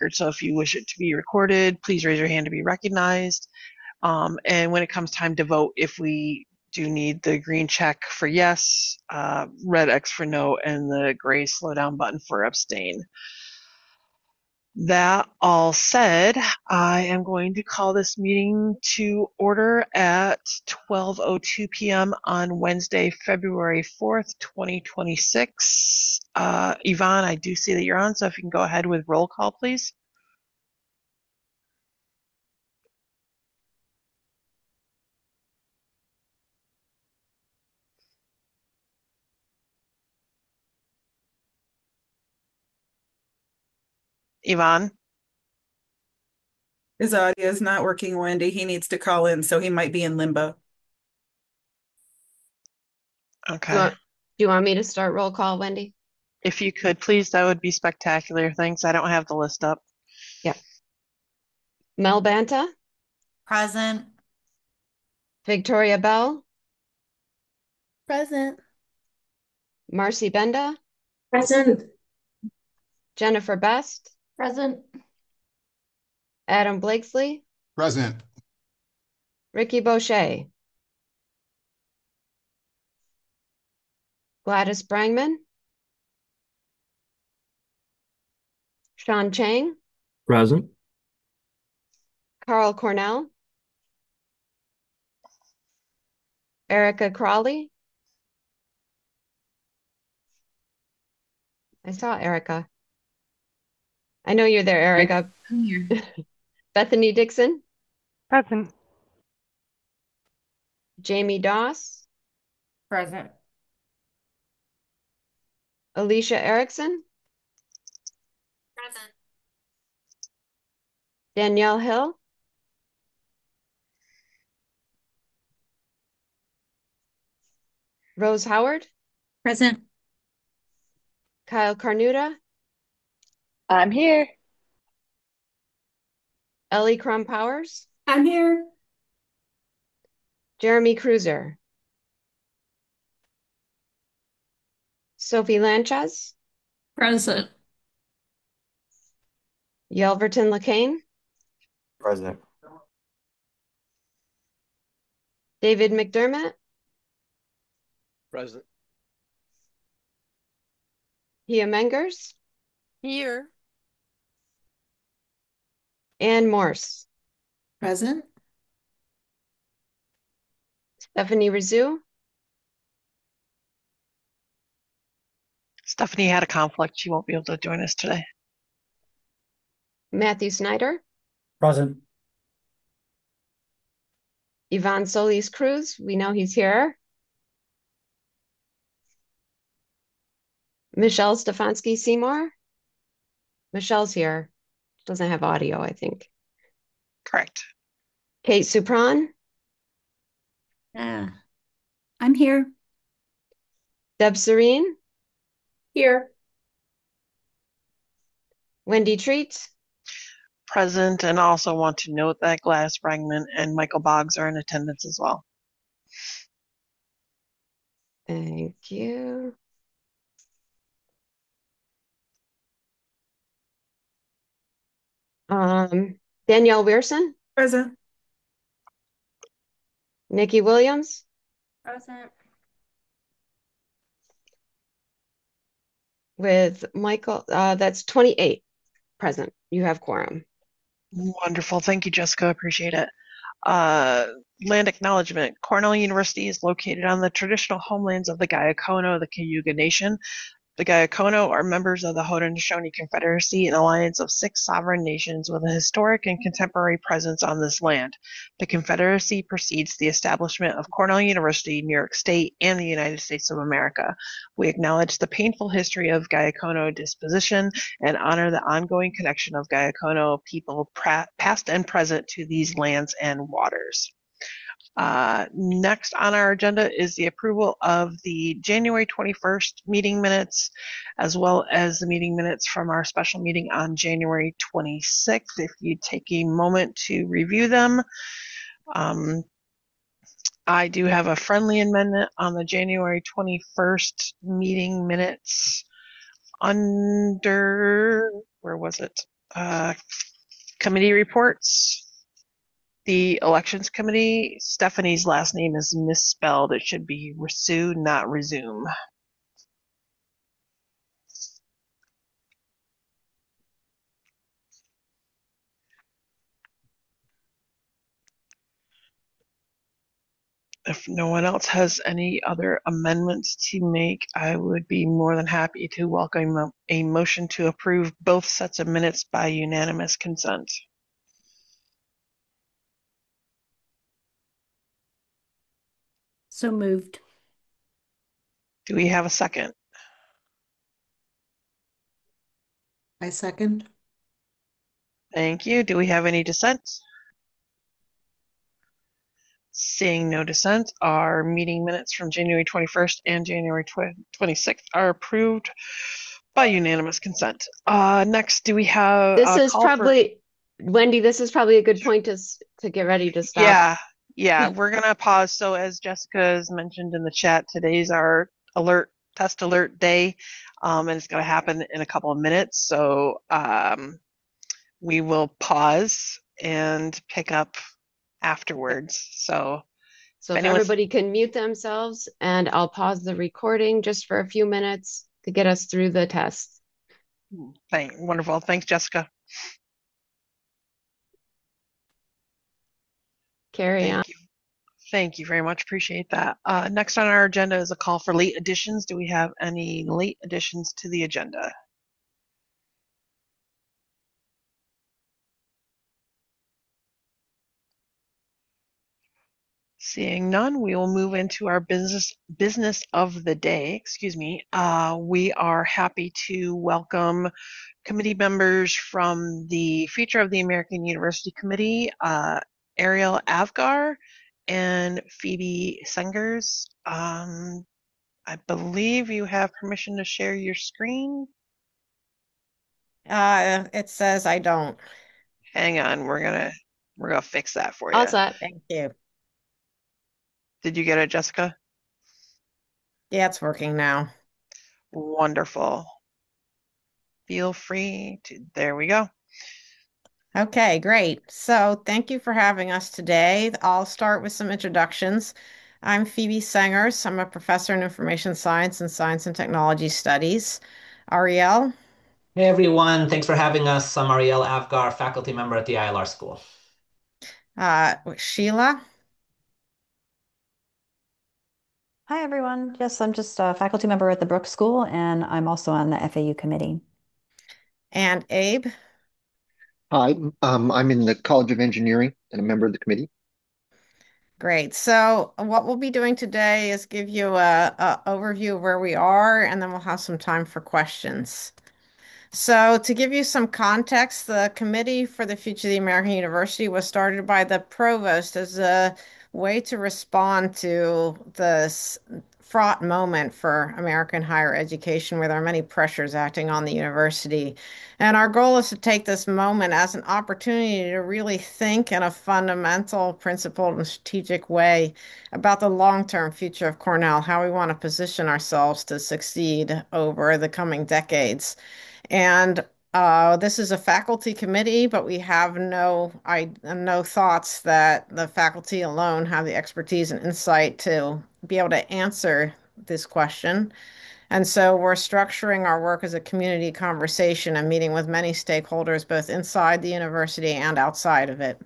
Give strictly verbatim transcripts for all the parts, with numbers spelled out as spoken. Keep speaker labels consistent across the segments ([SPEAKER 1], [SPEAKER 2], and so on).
[SPEAKER 1] record. So if you wish it to be recorded, please raise your hand to be recognized. Um, and when it comes time to vote, if we do need the green check for yes, uh, red X for no, and the gray slow down button for abstain. That all said, I am going to call this meeting to order at twelve oh two p.m. on Wednesday, February fourth, twenty twenty-six. Uh, Yvonne, I do see that you're on, so if you can go ahead with roll call, please. Yvonne?
[SPEAKER 2] His audio is not working, Wendy. He needs to call in, so he might be in limbo.
[SPEAKER 1] Okay.
[SPEAKER 3] Do you want, do you want me to start roll call, Wendy?
[SPEAKER 1] If you could, please, that would be spectacular. Thanks. I don't have the list up.
[SPEAKER 3] Yep. Mel Banta?
[SPEAKER 4] Present.
[SPEAKER 3] Victoria Bell?
[SPEAKER 4] Present.
[SPEAKER 3] Marcy Benda?
[SPEAKER 4] Present.
[SPEAKER 3] Jennifer Best?
[SPEAKER 4] Present.
[SPEAKER 3] Adam Blakesley?
[SPEAKER 5] Present.
[SPEAKER 3] Ricky Boucher? Gladys Brangman? Sean Chang?
[SPEAKER 6] Present.
[SPEAKER 3] Carl Cornell? Erica Crawley? I saw Erica. I know you're there, Erica.
[SPEAKER 4] I'm here.
[SPEAKER 3] Bethany Dixon?
[SPEAKER 7] Present.
[SPEAKER 3] Jamie Doss?
[SPEAKER 4] Present.
[SPEAKER 3] Alicia Erickson?
[SPEAKER 4] Present.
[SPEAKER 3] Danielle Hill? Rose Howard?
[SPEAKER 4] Present.
[SPEAKER 3] Kyle Carnuta?
[SPEAKER 8] I'm here.
[SPEAKER 3] Ellie Crum Powers?
[SPEAKER 4] I'm here.
[SPEAKER 3] Jeremy Cruiser? Sophie Lanchas?
[SPEAKER 4] Present.
[SPEAKER 3] Yelverton LeCain?
[SPEAKER 6] Present.
[SPEAKER 3] David McDermott?
[SPEAKER 6] Present.
[SPEAKER 3] Pia Mengers?
[SPEAKER 4] Here.
[SPEAKER 3] Ann Morse?
[SPEAKER 4] Present.
[SPEAKER 3] Stephanie Rizou?
[SPEAKER 1] Stephanie had a conflict. She won't be able to join us today.
[SPEAKER 3] Matthew Snyder?
[SPEAKER 6] Present.
[SPEAKER 3] Yvonne Solis Cruz? We know he's here. Michelle Stefanski Seymour? Michelle's here. She doesn't have audio, I think.
[SPEAKER 1] Correct.
[SPEAKER 3] Kate Supran?
[SPEAKER 4] Yeah. I'm here.
[SPEAKER 3] Deb Serene?
[SPEAKER 4] Here.
[SPEAKER 3] Wendy Treat?
[SPEAKER 1] Present, and also want to note that Gladys Brangman and Michael Boggs are in attendance as well.
[SPEAKER 3] Thank you. Um, Danielle Weirson?
[SPEAKER 2] Present.
[SPEAKER 3] Nikki Williams?
[SPEAKER 4] Present.
[SPEAKER 3] With Michael, uh, that's twenty-eight present. You have quorum.
[SPEAKER 1] Wonderful. Thank you, Jessica. Appreciate it. Uh, land acknowledgement. Cornell University is located on the traditional homelands of the Gayakono, the Cayuga Nation. The Gayakono are members of the Haudenosaunee Confederacy, an alliance of six sovereign nations with a historic and contemporary presence on this land. The Confederacy precedes the establishment of Cornell University, New York State, and the United States of America. We acknowledge the painful history of Gayakono disposition and honor the ongoing connection of Gayakono people past and present to these lands and waters. Uh, next on our agenda is the approval of the January twenty-first meeting minutes, as well as the meeting minutes from our special meeting on January twenty-sixth. If you take a moment to review them. Um, I do have a friendly amendment on the January twenty-first meeting minutes under, where was it? Uh, committee reports. The elections committee, Stephanie's last name is misspelled. It should be Resume, not Resume. If no one else has any other amendments to make, I would be more than happy to welcome a motion to approve both sets of minutes by unanimous consent.
[SPEAKER 4] So moved.
[SPEAKER 1] Do we have a second?
[SPEAKER 4] I second.
[SPEAKER 1] Thank you. Do we have any dissent? Seeing no dissent, our meeting minutes from January twenty-first and January twenty-sixth are approved by unanimous consent. Uh, next, do we have
[SPEAKER 3] This
[SPEAKER 1] a
[SPEAKER 3] is
[SPEAKER 1] call for-
[SPEAKER 3] probably, Wendy, this is probably a good point to, s- to get ready to stop.
[SPEAKER 1] Yeah, yeah, we're gonna pause. So as Jessica has mentioned in the chat, today's our alert, test alert day, um, and it's gonna happen in a couple of minutes. So um, we will pause and pick up afterwards. So
[SPEAKER 3] So if
[SPEAKER 1] anyone's-
[SPEAKER 3] everybody can mute themselves, and I'll pause the recording just for a few minutes to get us through the test.
[SPEAKER 1] thank, wonderful. Thanks, Jessica.
[SPEAKER 3] Carry on.
[SPEAKER 1] Thank you. Thank you very much. Appreciate that. Uh, next on our agenda is a call for late additions. Do we have any late additions to the agenda? Seeing none, we will move into our business business of the day. Excuse me. Uh, we are happy to welcome committee members from the Future of the American University Committee, uh, Ariel Avgar and Phoebe Sengers. Um, I believe you have permission to share your screen.
[SPEAKER 5] Uh, it says I don't.
[SPEAKER 1] Hang on, we're gonna we're gonna fix that for you.
[SPEAKER 3] All set.
[SPEAKER 5] Thank you.
[SPEAKER 1] Did you get it, Jessica?
[SPEAKER 5] Yeah, it's working now.
[SPEAKER 1] Wonderful. Feel free to, there we go.
[SPEAKER 5] Okay, great. So thank you for having us today. I'll start with some introductions. I'm Phoebe Sengers. I'm a professor in information science and science and technology studies. Ariel?
[SPEAKER 7] Hey everyone, thanks for having us. I'm Ariel Avgar, faculty member at the I L R School.
[SPEAKER 5] Uh, Sheila?
[SPEAKER 9] Hi, everyone. Yes, I'm just a faculty member at the Brooks School, and I'm also on the F A U committee.
[SPEAKER 5] And Abe?
[SPEAKER 10] Hi, um, I'm in the College of Engineering and a member of the committee.
[SPEAKER 5] Great. So what we'll be doing today is give you a, a overview of where we are, and then we'll have some time for questions. So to give you some context, the Committee for the Future of the American University was started by the provost as a way to respond to this fraught moment for American higher education, where there are many pressures acting on the university. And our goal is to take this moment as an opportunity to really think in a fundamental, principled, and strategic way about the long-term future of Cornell, how we want to position ourselves to succeed over the coming decades. And uh, this is a faculty committee, but we have no I no thoughts that the faculty alone have the expertise and insight to be able to answer this question. And so we're structuring our work as a community conversation and meeting with many stakeholders, both inside the university and outside of it.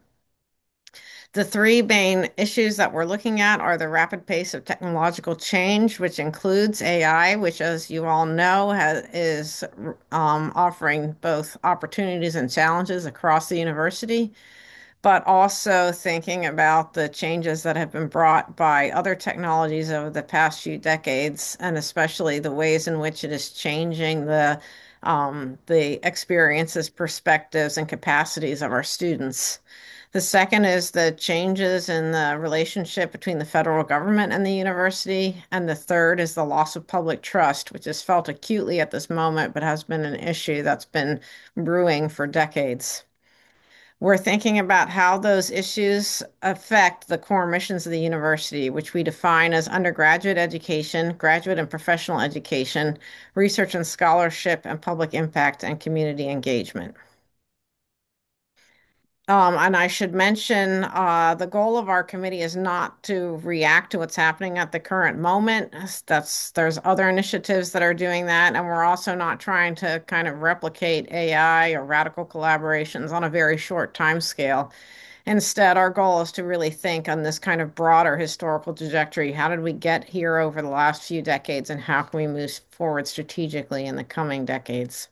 [SPEAKER 5] The three main issues that we're looking at are the rapid pace of technological change, which includes A I, which, as you all know, has, is um, offering both opportunities and challenges across the university, but also thinking about the changes that have been brought by other technologies over the past few decades, and especially the ways in which it is changing the um, the experiences, perspectives, and capacities of our students. The second is the changes in the relationship between the federal government and the university. And the third is the loss of public trust, which is felt acutely at this moment, but has been an issue that's been brewing for decades. We're thinking about how those issues affect the core missions of the university, which we define as undergraduate education, graduate and professional education, research and scholarship, and public impact and community engagement. Um, and I should mention, uh, the goal of our committee is not to react to what's happening at the current moment. That's there's other initiatives that are doing that, and we're also not trying to kind of replicate A I or radical collaborations on a very short time scale. Instead, our goal is to really think on this kind of broader historical trajectory. How did we get here over the last few decades, and how can we move forward strategically in the coming decades?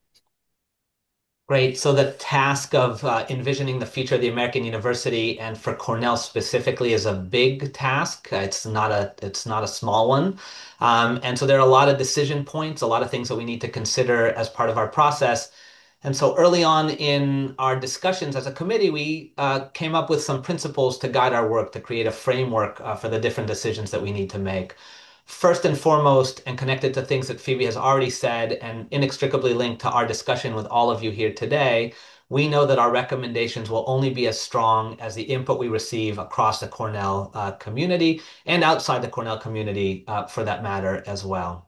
[SPEAKER 7] Great. So the task of uh, envisioning the future of the American University, and for Cornell specifically, is a big task. Uh, It's not a it's not a small one. Um, and so there are a lot of decision points, a lot of things that we need to consider as part of our process. And so early on in our discussions as a committee, we uh, came up with some principles to guide our work, to create a framework uh, for the different decisions that we need to make. First and foremost, and connected to things that Phoebe has already said and inextricably linked to our discussion with all of you here today, we know that our recommendations will only be as strong as the input we receive across the Cornell uh, community and outside the Cornell community, uh, for that matter, as well.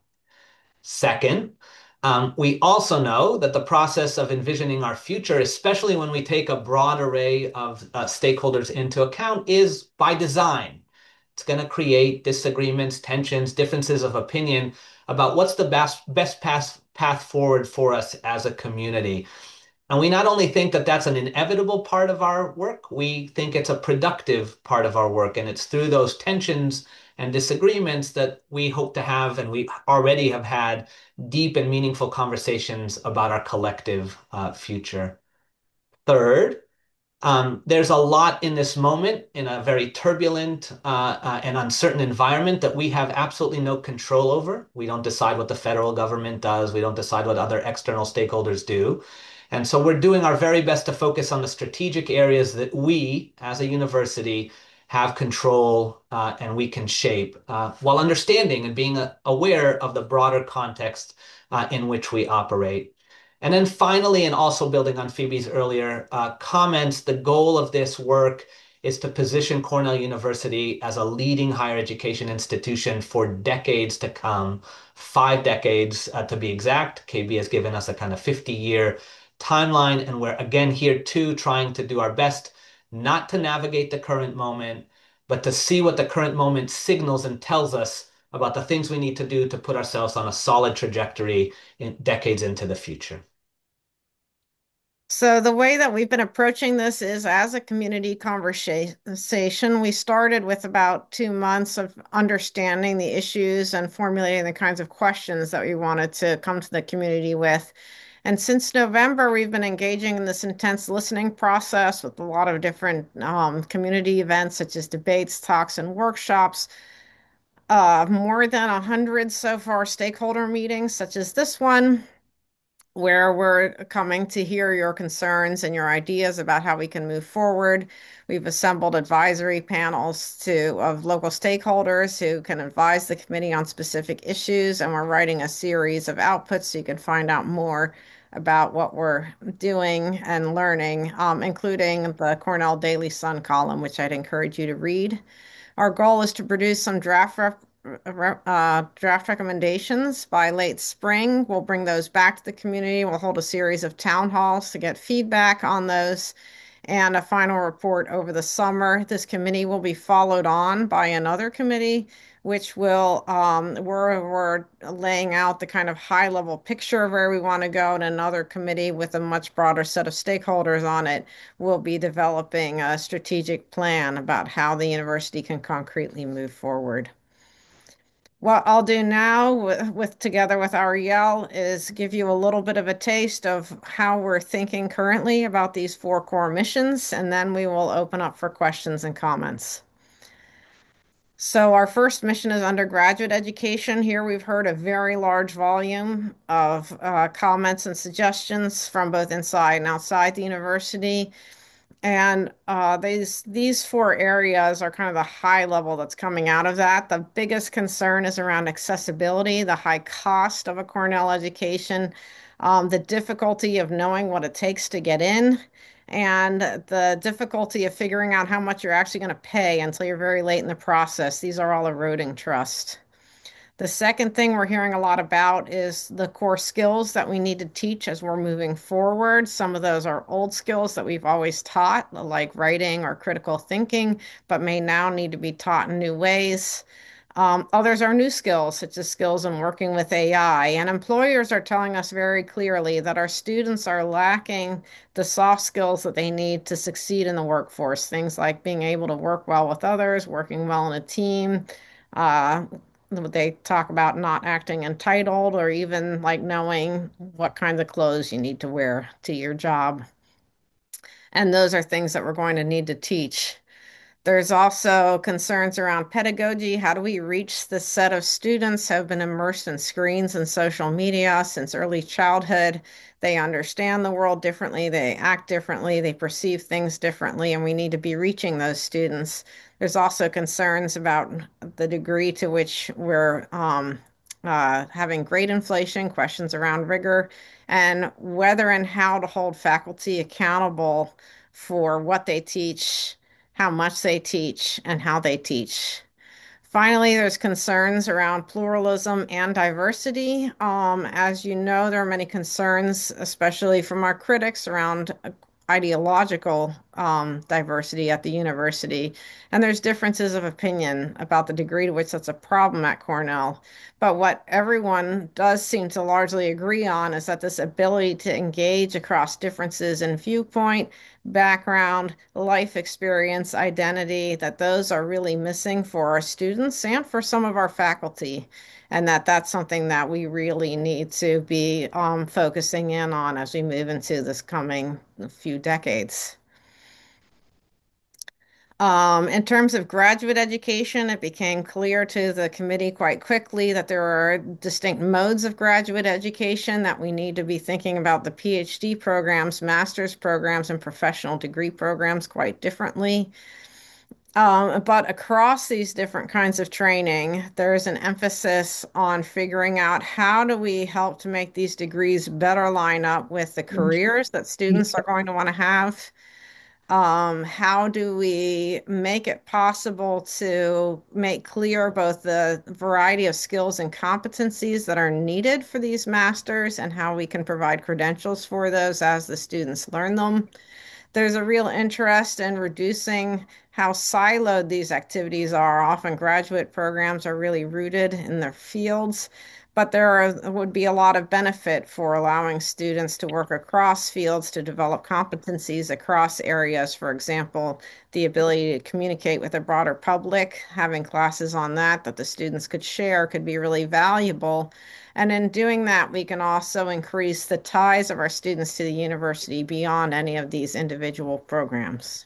[SPEAKER 7] Second, um, we also know that the process of envisioning our future, especially when we take a broad array of uh, stakeholders into account, is by design. It's going to create disagreements, tensions, differences of opinion about what's the best best path path forward for us as a community. And we not only think that that's an inevitable part of our work, we think it's a productive part of our work. And it's through those tensions and disagreements that we hope to have, and we already have had, deep and meaningful conversations about our collective uh, future. Third, um, there's a lot in this moment, in a very turbulent uh, uh, and uncertain environment, that we have absolutely no control over. We don't decide what the federal government does. We don't decide what other external stakeholders do. And so we're doing our very best to focus on the strategic areas that we, as a university, have control uh, and we can shape, uh, while understanding and being uh, aware of the broader context uh, in which we operate. And then finally, and also building on Phoebe's earlier uh, comments, the goal of this work is to position Cornell University as a leading higher education institution for decades to come, five decades uh, to be exact. K B has given us a kind of fifty-year timeline, and we're again here too trying to do our best not to navigate the current moment, but to see what the current moment signals and tells us about the things we need to do to put ourselves on a solid trajectory in decades into the future.
[SPEAKER 5] So the way that we've been approaching this is as a community conversation. We started with about two months of understanding the issues and formulating the kinds of questions that we wanted to come to the community with. And since November, we've been engaging in this intense listening process with a lot of different um, community events, such as debates, talks, and workshops. Uh, more than a hundred so far stakeholder meetings, such as this one, where we're coming to hear your concerns and your ideas about how we can move forward. We've assembled advisory panels to of local stakeholders who can advise the committee on specific issues, and we're writing a series of outputs so you can find out more about what we're doing and learning, um, including the Cornell Daily Sun column, which I'd encourage you to read. Our goal is to produce some draft rep uh, draft recommendations by late spring. We'll bring those back to the community. We'll hold a series of town halls to get feedback on those and a final report over the summer. This committee will be followed on by another committee, which will, um, we're, we're laying out the kind of high level picture of where we want to go, and another committee with a much broader set of stakeholders on it will be developing a strategic plan about how the university can concretely move forward. What I'll do now with, with together with Ariel is give you a little bit of a taste of how we're thinking currently about these four core missions, and then we will open up for questions and comments. So our first mission is undergraduate education. Here we've heard a very large volume of uh, comments and suggestions from both inside and outside the university. And uh, these these four areas are kind of the high level that's coming out of that. The biggest concern is around accessibility, the high cost of a Cornell education, um, the difficulty of knowing what it takes to get in, and the difficulty of figuring out how much you're actually going to pay until you're very late in the process. These are all eroding trust. The second thing we're hearing a lot about is the core skills that we need to teach as we're moving forward. Some of those are old skills that we've always taught, like writing or critical thinking, but may now need to be taught in new ways. Um, others are new skills, such as skills in working with A I. And employers are telling us very clearly that our students are lacking the soft skills that they need to succeed in the workforce. Things like being able to work well with others, working well in a team. Uh, they talk about not acting entitled or even like knowing what kinds of clothes you need to wear to your job. And those are things that we're going to need to teach. There's also concerns around pedagogy. How do we reach the set of students who have been immersed in screens and social media since early childhood? They understand the world differently, they act differently, they perceive things differently, and we need to be reaching those students. There's also concerns about the degree to which we're um, uh, having grade inflation, questions around rigor, and whether and how to hold faculty accountable for what they teach, how much they teach, and how they teach. Finally, there's concerns around pluralism and diversity. Um, as you know, there are many concerns, especially from our critics, around ideological um, diversity at the university. And there's differences of opinion about the degree to which that's a problem at Cornell. But what everyone does seem to largely agree on is that this ability to engage across differences in viewpoint, background, life experience, identity, that those are really missing for our students and for some of our faculty, and that that's something that we really need to be um, focusing in on as we move into this coming few decades. Um, in terms of graduate education, it became clear to the committee quite quickly that there are distinct modes of graduate education, that we need to be thinking about the PhD programs, master's programs, and professional degree programs quite differently. Um, but across these different kinds of training, there's an emphasis on figuring out how do we help to make these degrees better line up with the careers that students are going to want to have. Um, how do we make it possible to make clear both the variety of skills and competencies that are needed for these masters and how we can provide credentials for those as the students learn them? There's a real interest in reducing how siloed these activities are. Often graduate programs are really rooted in their fields, but there are, would be a lot of benefit for allowing students to work across fields to develop competencies across areas. For example, the ability to communicate with a broader public, having classes on that that the students could share could be really valuable. And in doing that, we can also increase the ties of our students to the university beyond any of these individual programs.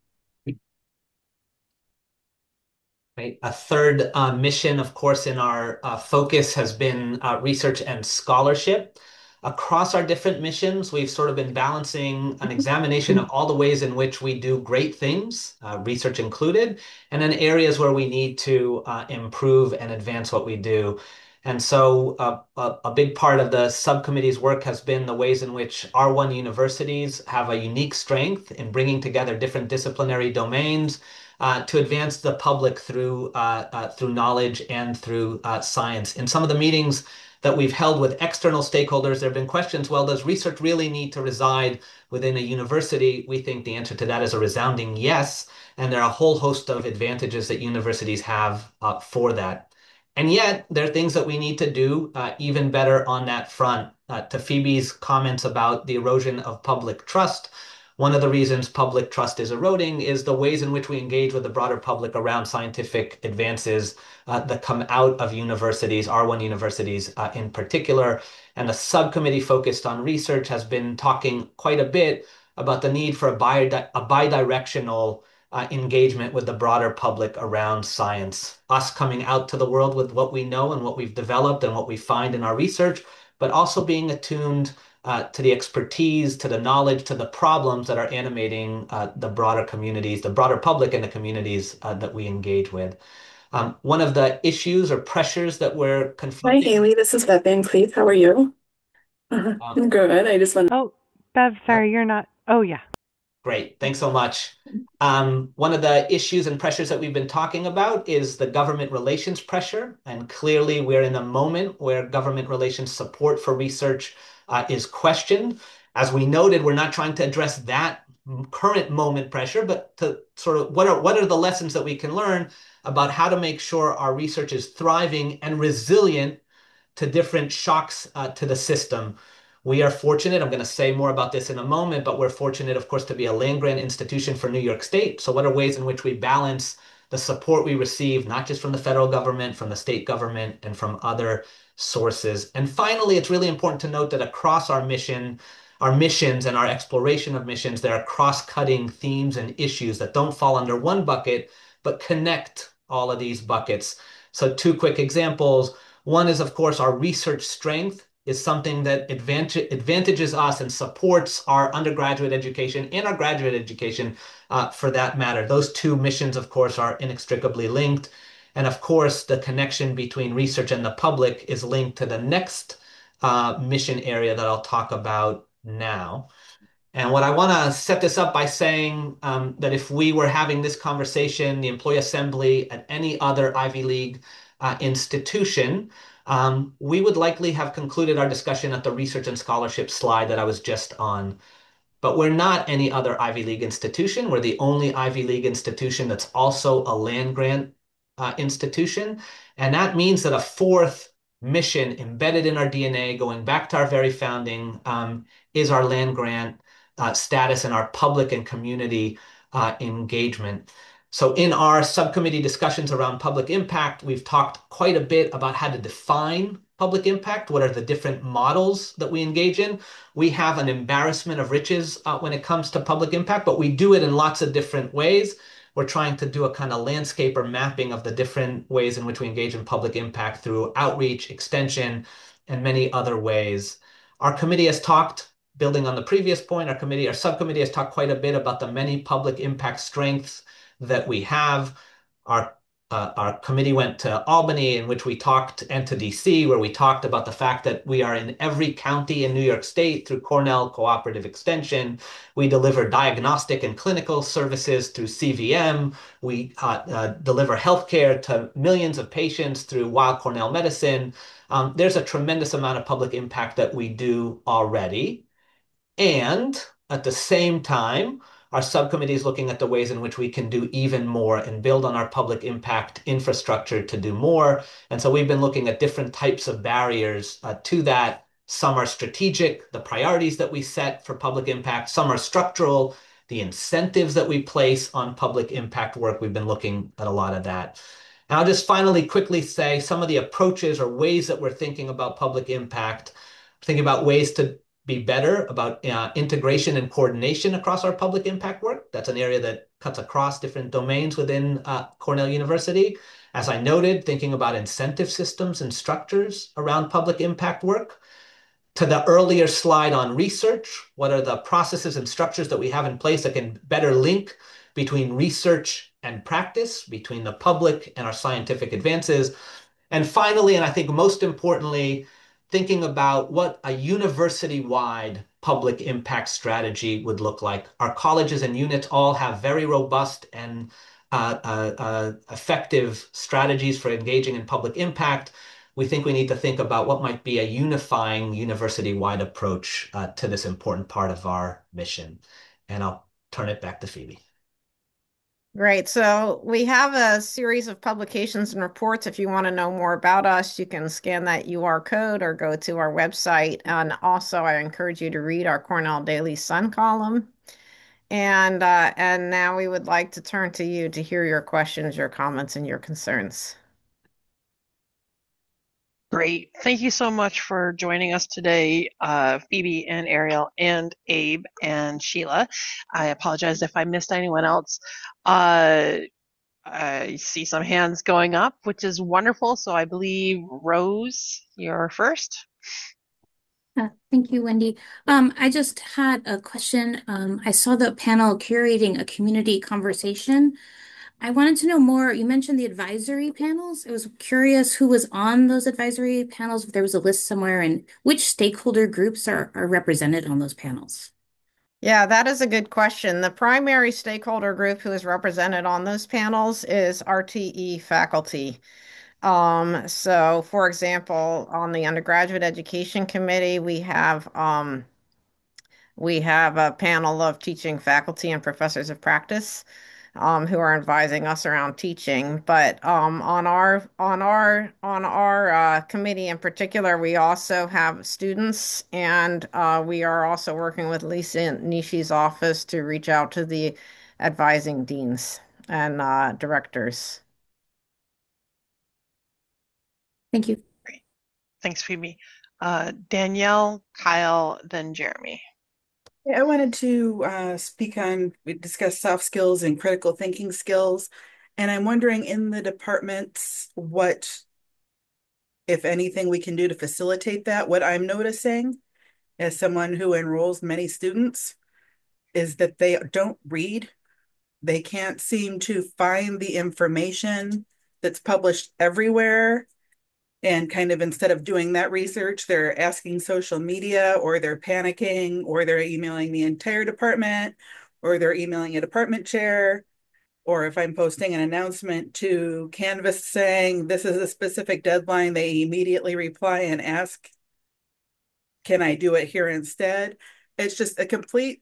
[SPEAKER 7] Right. A third uh, mission, of course, in our uh, focus has been uh, research and scholarship. Across our different missions, we've sort of been balancing an examination of all the ways in which we do great things, uh, research included, and then areas where we need to uh, improve and advance what we do. And so uh, a, a big part of the subcommittee's work has been the ways in which R one universities have a unique strength in bringing together different disciplinary domains Uh, to advance the public through uh, uh, through knowledge and through uh, science. In some of the meetings that we've held with external stakeholders, there have been questions, well, does research really need to reside within a university? We think the answer to that is a resounding yes, and there are a whole host of advantages that universities have uh, for that. And yet, there are things that we need to do uh, even better on that front. Uh, to Phoebe's comments about the erosion of public trust, one of the reasons public trust is eroding is the ways in which we engage with the broader public around scientific advances uh, that come out of universities, R one universities uh, in particular. And the subcommittee focused on research has been talking quite a bit about the need for a, bi a bidirectional uh, engagement with the broader public around science. Us coming out to the world with what we know and what we've developed and what we find in our research, but also being attuned Uh, to the expertise, to the knowledge, to the problems that are animating uh, the broader communities, the broader public and the communities uh, that we engage with. Um, one of the issues or pressures that we're
[SPEAKER 11] Hi,
[SPEAKER 7] confronting.
[SPEAKER 11] Haley. This is Beth Van Cleef. How are you? Uh,
[SPEAKER 7] Um,
[SPEAKER 11] I'm good. I just want.
[SPEAKER 12] Oh, Bev, sorry, you're not. Oh, yeah.
[SPEAKER 7] Great. Thanks so much. Um, one of the issues and pressures that we've been talking about is the government relations pressure. And clearly, we're in a moment where government relations support for research uh, is questioned. As we noted, we're not trying to address that current moment pressure, but to sort of what are what are the lessons that we can learn about how to make sure our research is thriving and resilient to different shocks uh, to the system. We are fortunate, I'm going to say more about this in a moment, but we're fortunate, of course, to be a land grant institution for New York State. So what are ways in which we balance the support we receive, not just from the federal government, from the state government, and from other sources? And finally, it's really important to note that across our mission, our missions and our exploration of missions, there are cross-cutting themes and issues that don't fall under one bucket, but connect all of these buckets. So two quick examples. One is, of course, our research strength is something that advantage, advantages us and supports our undergraduate education and our graduate education uh, for that matter. Those two missions, of course, are inextricably linked. And of course, the connection between research and the public is linked to the next uh, mission area that I'll talk about now. And what I want to set this up by saying um, that if we were having this conversation, the employee assembly at any other Ivy League uh, institution, um, we would likely have concluded our discussion at the research and scholarship slide that I was just on. But we're not any other Ivy League institution. We're the only Ivy League institution that's also a land grant uh, institution. And that means that a fourth mission embedded in our D N A, going back to our very founding, um, is our land grant uh, status and our public and community uh, engagement. So in our subcommittee discussions around public impact, we've talked quite a bit about how to define public impact. What are the different models that we engage in? We have an embarrassment of riches uh, when it comes to public impact, but we do it in lots of different ways. We're trying to do a kind of landscape or mapping of the different ways in which we engage in public impact through outreach, extension, and many other ways. Our committee has talked, building on the previous point, our committee, our subcommittee has talked quite a bit about the many public impact strengths that we have. Our Uh, our committee went to Albany, in which we talked, and to D C, where we talked about the fact that we are in every county in New York State through Cornell Cooperative Extension. We deliver diagnostic and clinical services through C V M. We uh, uh, deliver healthcare to millions of patients througrough Weill Cornell Medicine. Um, there's a tremendous amount of public impact that we do already. And at the same time, our subcommittee is looking at the ways in which we can do even more and build on our public impact infrastructure to do more. And so we've been looking at different types of barriers uh, to that. Some are strategic, the priorities that we set for public impact. Some are structural, the incentives that we place on public impact work. We've been looking at a lot of that. And I'll just finally quickly say some of the approaches or ways that we're thinking about public impact, thinking about ways to be better about uh, integration and coordination across our public impact work. That's an area that cuts across different domains within uh, Cornell University. As I noted, thinking about incentive systems and structures around public impact work. To the earlier slide on research, what are the processes and structures that we have in place that can better link between research and practice, between the public and our scientific advances? And finally, and I think most importantly, thinking about what a university-wide public impact strategy would look like. Our colleges and units all have very robust and uh, uh, uh, effective strategies for engaging in public impact. We think we need to think about what might be a unifying university-wide approach uh, to this important part of our mission. And I'll turn it back to Phoebe.
[SPEAKER 5] Great. So we have a series of publications and reports. If you want to know more about us, you can scan that U R code or go to our website. And also, I encourage you to read our Cornell Daily Sun column. And uh, and now we would like to turn to you to hear your questions, your comments, and your concerns.
[SPEAKER 1] Great. Thank you so much for joining us today, uh, Phoebe and Ariel and Abe and Sheila. I apologize if I missed anyone else. Uh, I see some hands going up, which is wonderful. So I believe, Rose, you're first.
[SPEAKER 12] Uh, thank you, Wendy. Um, I just had a question. Um, I saw the panel curating a community conversation. I wanted to know more. You mentioned the advisory panels. I was curious who was on those advisory panels, if there was a list somewhere, and which stakeholder groups are, are represented on those panels.
[SPEAKER 5] Yeah, that is a good question. The primary stakeholder group who is represented on those panels is R T E faculty. Um, so, for example, on the undergraduate education committee, we have um, we have a panel of teaching faculty and professors of practice um, who are advising us around teaching. But um, on our on our on our uh, committee in particular, we also have students, and uh, we are also working with Lisa Nishi's office to reach out to the advising deans and uh, directors.
[SPEAKER 12] Thank you.
[SPEAKER 1] Great. Thanks, Phoebe. Uh, Danielle, Kyle, then Jeremy.
[SPEAKER 2] Yeah, I wanted to uh, speak on, we discussed soft skills and critical thinking skills. And I'm wondering in the departments, what, if anything, we can do to facilitate that. What I'm noticing as someone who enrolls many students is that they don't read. They can't seem to find the information that's published everywhere. And kind of instead of doing that research, they're asking social media, or they're panicking, or they're emailing the entire department, or they're emailing a department chair. Or if I'm posting an announcement to Canvas saying this is a specific deadline, they immediately reply and ask, can I do it here instead? It's just a complete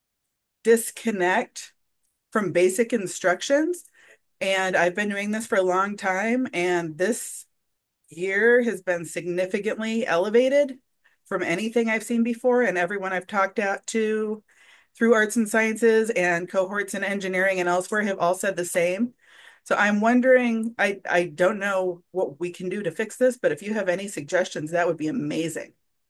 [SPEAKER 2] disconnect from basic instructions. And I've been doing this for a long time, and this year has been significantly elevated from anything I've seen before, and everyone I've talked out to through arts and sciences and cohorts in engineering and elsewhere have all said the same. So I'm wondering, I, I don't know what we can do to fix this, but if you have any suggestions, that would be amazing.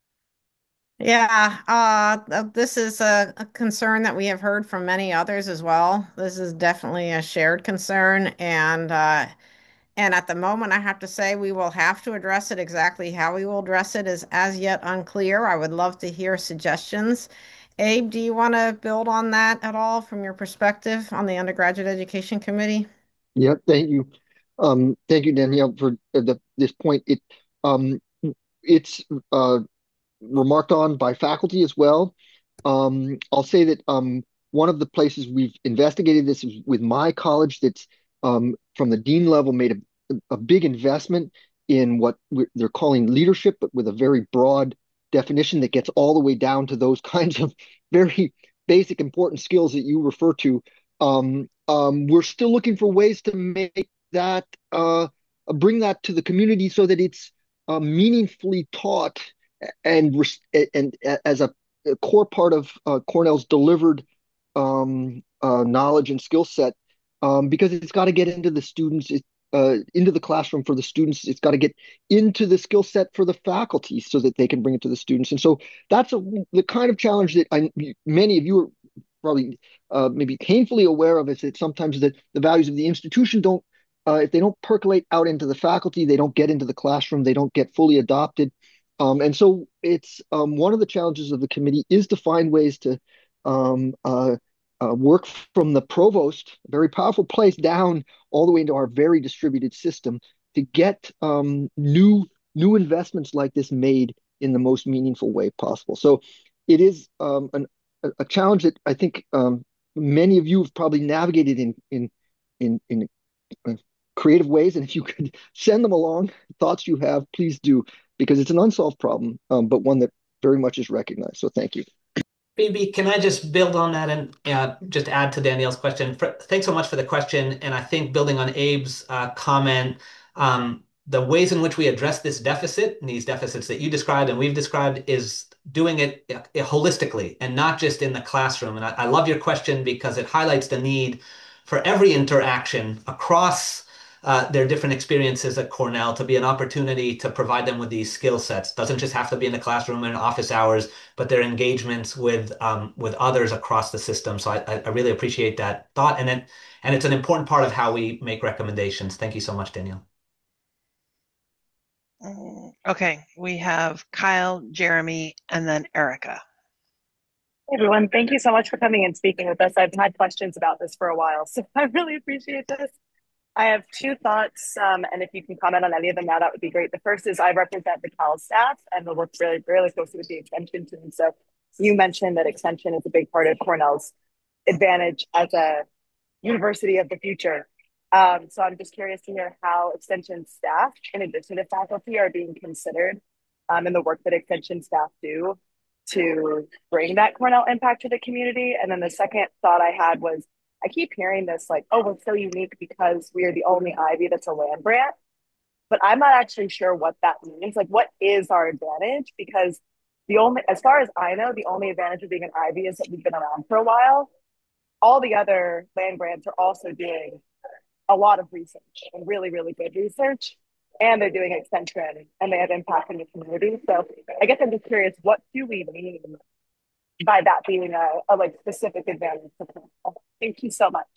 [SPEAKER 5] Yeah, uh, this is a, a concern that we have heard from many others as well. This is definitely a shared concern, and uh, and at the moment, I have to say we will have to address it. Exactly how we will address it is as yet unclear. I would love to hear suggestions. Abe, do you want to build on that at all from your perspective on the undergraduate education committee?
[SPEAKER 10] Yeah, thank you. Um, thank you, Danielle, for the, this point. It um, it's uh, remarked on by faculty as well. Um, I'll say that um, one of the places we've investigated this is with my college that's um, from the dean level made a, a big investment in what we're, they're calling leadership, but with a very broad definition that gets all the way down to those kinds of very basic, important skills that you refer to. Um, um, we're still looking for ways to make that, uh, bring that to the community so that it's uh, meaningfully taught and and as a, a core part of uh, Cornell's delivered um, uh, knowledge and skill set, um, because it's got to get into the students, uh, into the classroom for the students. It's got to get into the skill set for the faculty so that they can bring it to the students. And so that's a, the kind of challenge that I, many of you are probably uh, maybe painfully aware of, is that sometimes the, the values of the institution don't, uh, if they don't percolate out into the faculty, they don't get into the classroom, they don't get fully adopted. Um, and so it's um, one of the challenges of the committee is to find ways to um, uh, uh, work from the provost, a very powerful place, down all the way into our very distributed system to get um, new new investments like this made in the most meaningful way possible. So it is um, an, a challenge that I think um, many of you have probably navigated in in in in uh, creative ways. And if you could send them along, thoughts you have, please do, because it's an unsolved problem, um, but one that very much is recognized. So thank you.
[SPEAKER 7] Phoebe, can I just build on that and uh, just add to Danielle's question? For, thanks so much for the question. And I think building on Abe's uh, comment, um, the ways in which we address this deficit and these deficits that you described and we've described is doing it uh, holistically and not just in the classroom. And I, I love your question because it highlights the need for every interaction across Uh, their different experiences at Cornell to be an opportunity to provide them with these skill sets. Doesn't just have to be in the classroom and office hours, but their engagements with um, with others across the system. So I, I really appreciate that thought, and it, and it's an important part of how we make recommendations. Thank you so much, Danielle.
[SPEAKER 1] Okay, we have Kyle, Jeremy, and then Erica.
[SPEAKER 8] Hey everyone, thank you so much for coming and speaking with us. I've had questions about this for a while, so I really appreciate this. I have two thoughts, um, and if you can comment on any of them now, that would be great. The first is I represent the Cal staff and we work really, really closely with the extension team. So you mentioned that extension is a big part of Cornell's advantage as a university of the future. Um, so I'm just curious to hear how extension staff, in addition to faculty, are being considered um, in the work that extension staff do to bring that Cornell impact to the community. And then the second thought I had was, I keep hearing this like, oh, we're so unique because we are the only Ivy that's a land grant. But I'm not actually sure what that means. Like, what is our advantage? Because the only, as far as I know, the only advantage of being an Ivy is that we've been around for a while. All the other land grants are also doing a lot of research and really, really good research. And they're doing extension and they have impact in the community. So I guess I'm just curious, what do we mean by that being a, a like specific advantage for Cornell? Thank you so much.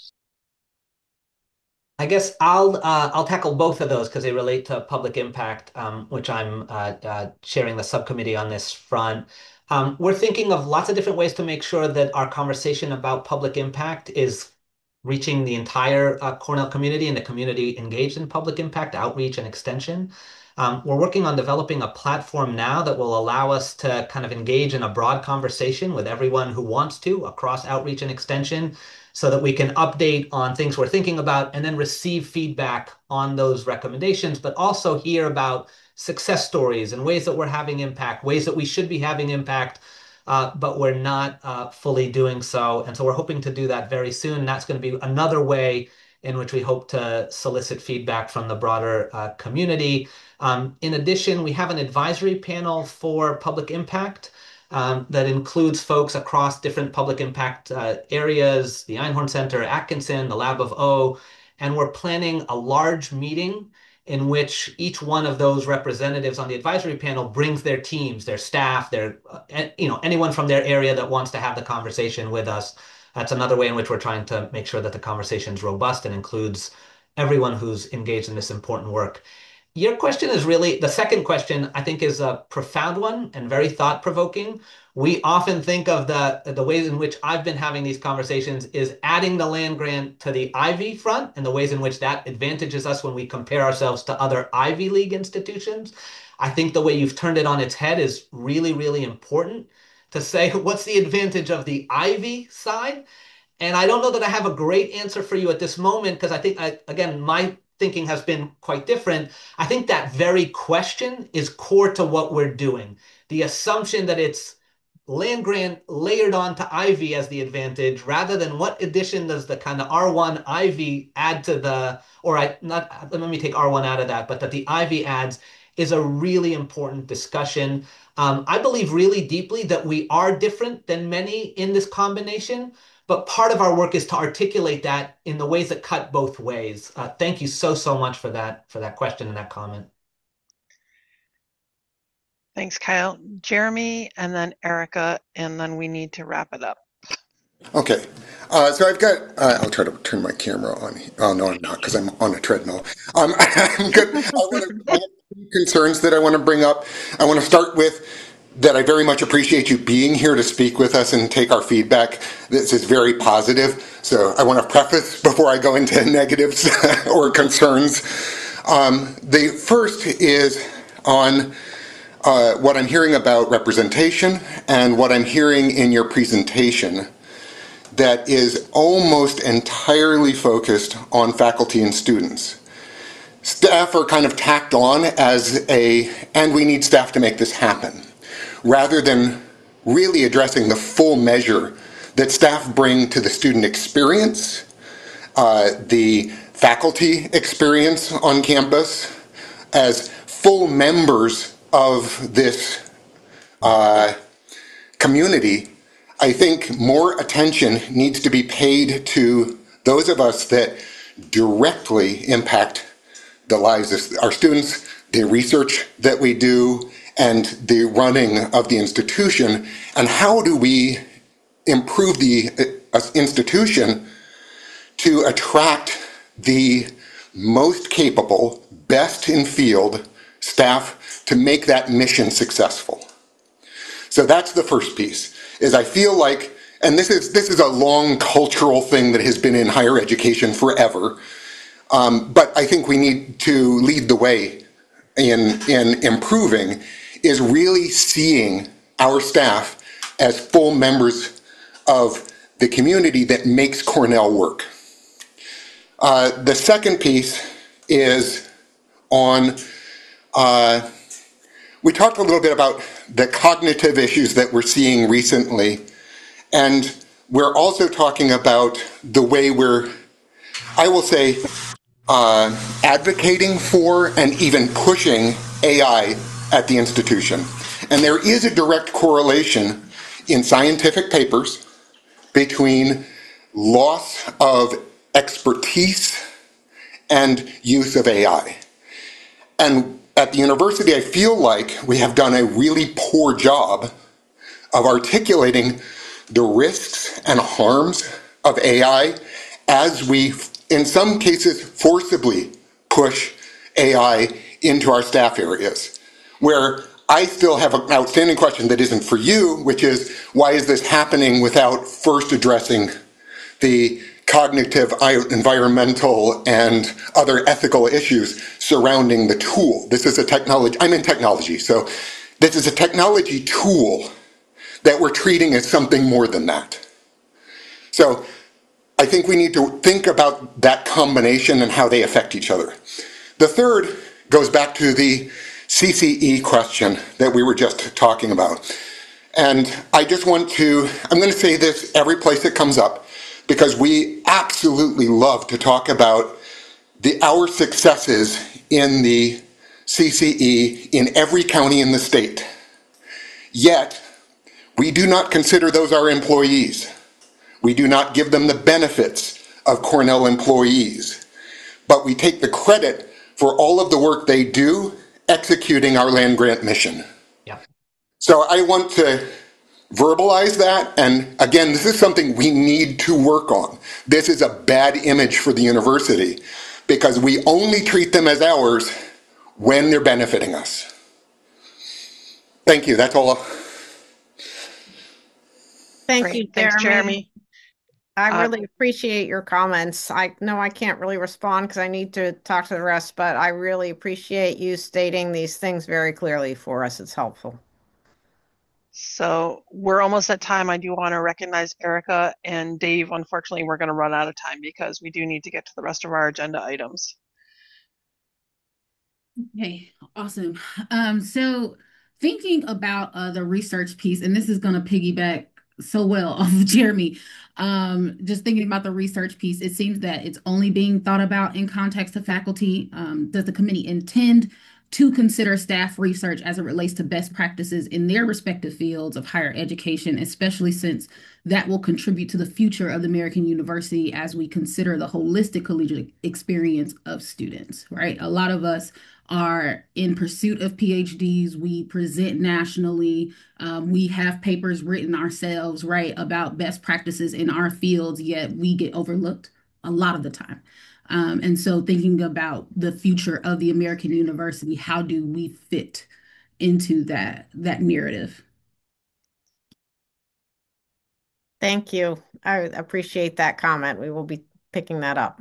[SPEAKER 7] I guess I'll uh, I'll tackle both of those because they relate to public impact, um, which I'm uh, uh, chairing the subcommittee on this front. Um, we're thinking of lots of different ways to make sure that our conversation about public impact is reaching the entire uh, Cornell community and the community engaged in public impact outreach and extension. Um, we're working on developing a platform now that will allow us to kind of engage in a broad conversation with everyone who wants to across outreach and extension, so that we can update on things we're thinking about and then receive feedback on those recommendations, but also hear about success stories and ways that we're having impact, ways that we should be having impact, uh, but we're not uh, fully doing so. And so we're hoping to do that very soon. And that's going to be another way in which we hope to solicit feedback from the broader uh, community. Um, in addition, we have an advisory panel for public impact Um, that includes folks across different public impact uh, areas, the Einhorn Center, Atkinson, the Lab of O, and we're planning a large meeting in which each one of those representatives on the advisory panel brings their teams, their staff, their, uh, you know, anyone from their area that wants to have the conversation with us. That's another way in which we're trying to make sure that the conversation is robust and includes everyone who's engaged in this important work. Your question is really, the second question, I think, is a profound one and very thought-provoking. We often think of the, the ways in which I've been having these conversations is adding the land grant to the Ivy front and the ways in which that advantages us when we compare ourselves to other Ivy League institutions. I think the way you've turned it on its head is really, really important to say, what's the advantage of the Ivy side? And I don't know that I have a great answer for you at this moment, because I think, I, again, my thinking has been quite different. I think that very question is core to what we're doing. The assumption that it's land grant layered onto Ivy as the advantage, rather than what addition does the kind of R one Ivy add to the, or I not, let me take R one out of that, but that the Ivy adds, is a really important discussion. Um, I believe really deeply that we are different than many in this combination, but part of our work is to articulate that in the ways that cut both ways. Uh, thank you so, so much for that, for that question and that comment.
[SPEAKER 1] Thanks, Kyle. Jeremy, and then Erica, and then we need to wrap it up.
[SPEAKER 13] Okay, uh, so I've got, uh, I'll try to turn my camera on. Oh, no, I'm not, because I'm on a treadmill. Um, I'm good. I, want to, I have two concerns that I want to bring up. I want to start with that I very much appreciate you being here to speak with us and take our feedback. This is very positive. So I want to preface before I go into negatives or concerns. Um, the first is on uh, what I'm hearing about representation and what I'm hearing in your presentation that is almost entirely focused on faculty and students. Staff are kind of tacked on as a, and we need staff to make this happen, rather than really addressing the full measure that staff bring to the student experience, uh, the faculty experience on campus, as full members of this uh, community. I think more attention needs to be paid to those of us that directly impact the lives of our students, the research that we do, and the running of the institution, and how do we improve the uh, institution to attract the most capable, best in field staff to make that mission successful. So that's the first piece, is I feel like, and this is this is a long cultural thing that has been in higher education forever, um, but I think we need to lead the way in, in improving, is really seeing our staff as full members of the community that makes Cornell work. Uh, the second piece is on, uh, we talked a little bit about the cognitive issues that we're seeing recently, and we're also talking about the way we're, I will say, uh, advocating for and even pushing A I at the institution. And there is a direct correlation in scientific papers between loss of expertise and use of A I. And at the university, I feel like we have done a really poor job of articulating the risks and harms of A I as we, in some cases, forcibly push A I into our staff areas, where I still have an outstanding question that isn't for you, which is, why is this happening without first addressing the cognitive, environmental, and other ethical issues surrounding the tool? This is a technology, I'm in technology, so this is a technology tool that we're treating as something more than that. So I think we need to think about that combination and how they affect each other. The third goes back to the C C E question that we were just talking about. And I just want to, I'm going to say this every place it comes up, because we absolutely love to talk about the our successes in the C C E in every county in the state. Yet, we do not consider those our employees. We do not give them the benefits of Cornell employees. But we take the credit for all of the work they do executing our land grant mission.
[SPEAKER 7] Yeah.
[SPEAKER 13] So I want to verbalize that, and again, this is something we need to work on. This is a bad image for the university because we only treat them as ours when they're benefiting us. Thank you, that's all.
[SPEAKER 5] Thank
[SPEAKER 1] Great.
[SPEAKER 5] you, Jeremy.
[SPEAKER 1] Thanks, Jeremy.
[SPEAKER 5] I
[SPEAKER 1] Uh,
[SPEAKER 5] really appreciate your comments. I know I can't really respond because I need to talk to the rest, but I really appreciate you stating these things very clearly for us. It's helpful.
[SPEAKER 1] So we're almost at time. I do want to recognize Erica and Dave. Unfortunately, we're going to run out of time because we do need to get to the rest of our agenda items.
[SPEAKER 14] Okay, awesome. Um, so thinking about uh, the research piece, and this is going to piggyback so well off of Jeremy. Um, just thinking about the research piece, it seems that it's only being thought about in context of faculty. Um, does the committee intend to consider staff research as it relates to best practices in their respective fields of higher education, especially since that will contribute to the future of the American University as we consider the holistic collegiate experience of students, right? A lot of us are in pursuit of PhDs. We present nationally. Um, we have papers written ourselves, right, about best practices in our fields, yet we get overlooked a lot of the time. Um, and so thinking about the future of the American University, how do we fit into that, that narrative?
[SPEAKER 5] Thank you. I appreciate that comment. We will be picking that up.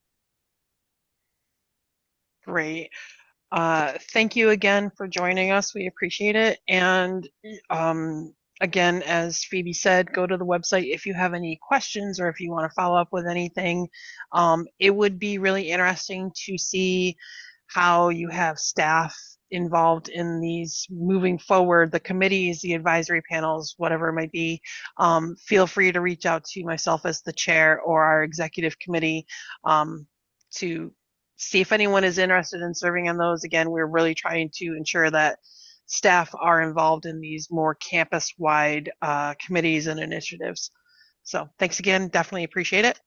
[SPEAKER 1] Great. Uh, thank you again for joining us. We appreciate it. And um, again, as Phoebe said, go to the website if you have any questions or if you want to follow up with anything. Um, it would be really interesting to see how you have staff involved in these moving forward, the committees, the advisory panels, whatever it might be. Um, feel free to reach out to myself as the chair or our executive committee um, to see if anyone is interested in serving on those. Again, we're really trying to ensure that staff are involved in these more campus-wide uh, committees and initiatives. So thanks again, definitely appreciate it.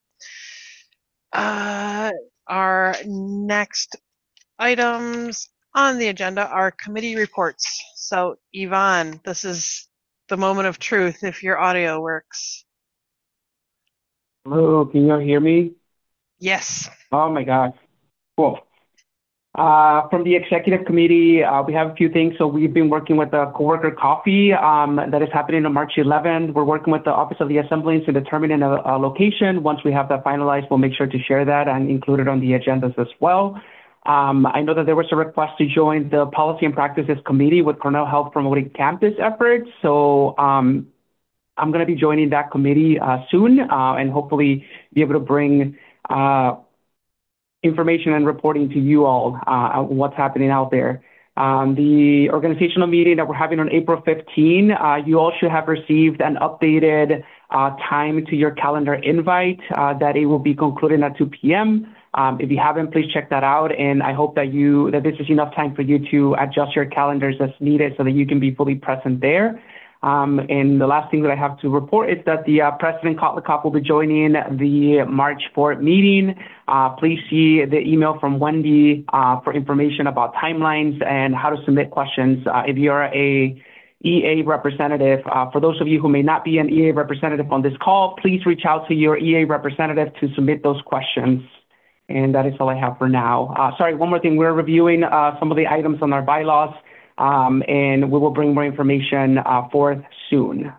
[SPEAKER 1] Uh, our next items on the agenda are committee reports. So Yvonne, this is the moment of truth if your audio works.
[SPEAKER 15] Hello, can you hear me?
[SPEAKER 1] Yes.
[SPEAKER 15] Oh my gosh. Cool. Uh, from the executive committee, uh, we have a few things. So we've been working with the coworker coffee um, that is happening on March eleventh. We're working with the Office of the Assemblies to determine a, a location. Once we have that finalized, we'll make sure to share that and include it on the agendas as well. Um, I know that there was a request to join the Policy and Practices Committee with Cornell Health promoting campus efforts. So um, I'm going to be joining that committee uh, soon uh, and hopefully be able to bring uh, information and reporting to you all uh, on what's happening out there. Um, the organizational meeting that we're having on April fifteenth, uh, you all should have received an updated uh, time to your calendar invite uh, that it will be concluding at two p m Um, if you haven't, please check that out. And I hope that you that this is enough time for you to adjust your calendars as needed so that you can be fully present there. Um, and the last thing that I have to report is that the uh, President Kotlikoff will be joining the March fourth meeting. Uh, please see the email from Wendy uh, for information about timelines and how to submit questions. Uh, if you're a E A representative, uh, for those of you who may not be an E A representative on this call, please reach out to your E A representative to submit those questions. And that is all I have for now. Uh, sorry, one more thing. We're reviewing uh, some of the items on our bylaws. Um, and we will bring more information uh, forth soon.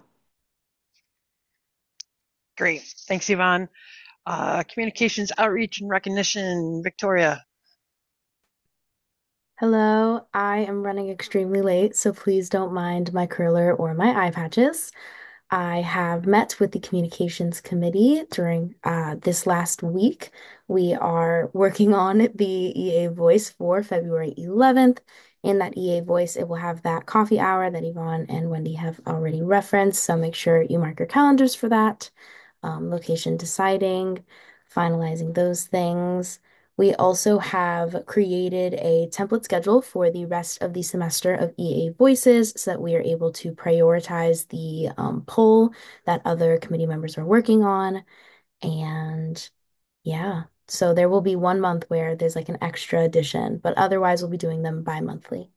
[SPEAKER 1] Great. Thanks, Yvonne. Uh, communications, outreach, and recognition, Victoria.
[SPEAKER 16] Hello, I am running extremely late, so please don't mind my curler or my eye patches. I have met with the communications committee during uh, this last week. We are working on the E A Voice for February eleventh. In that E A Voice, it will have that coffee hour that Yvonne and Wendy have already referenced, so make sure you mark your calendars for that. Um, location deciding, finalizing those things. We also have created a template schedule for the rest of the semester of E A Voices so that we are able to prioritize the um, poll that other committee members are working on. And yeah, so there will be one month where there's like an extra edition, but otherwise we'll be doing them bi-monthly.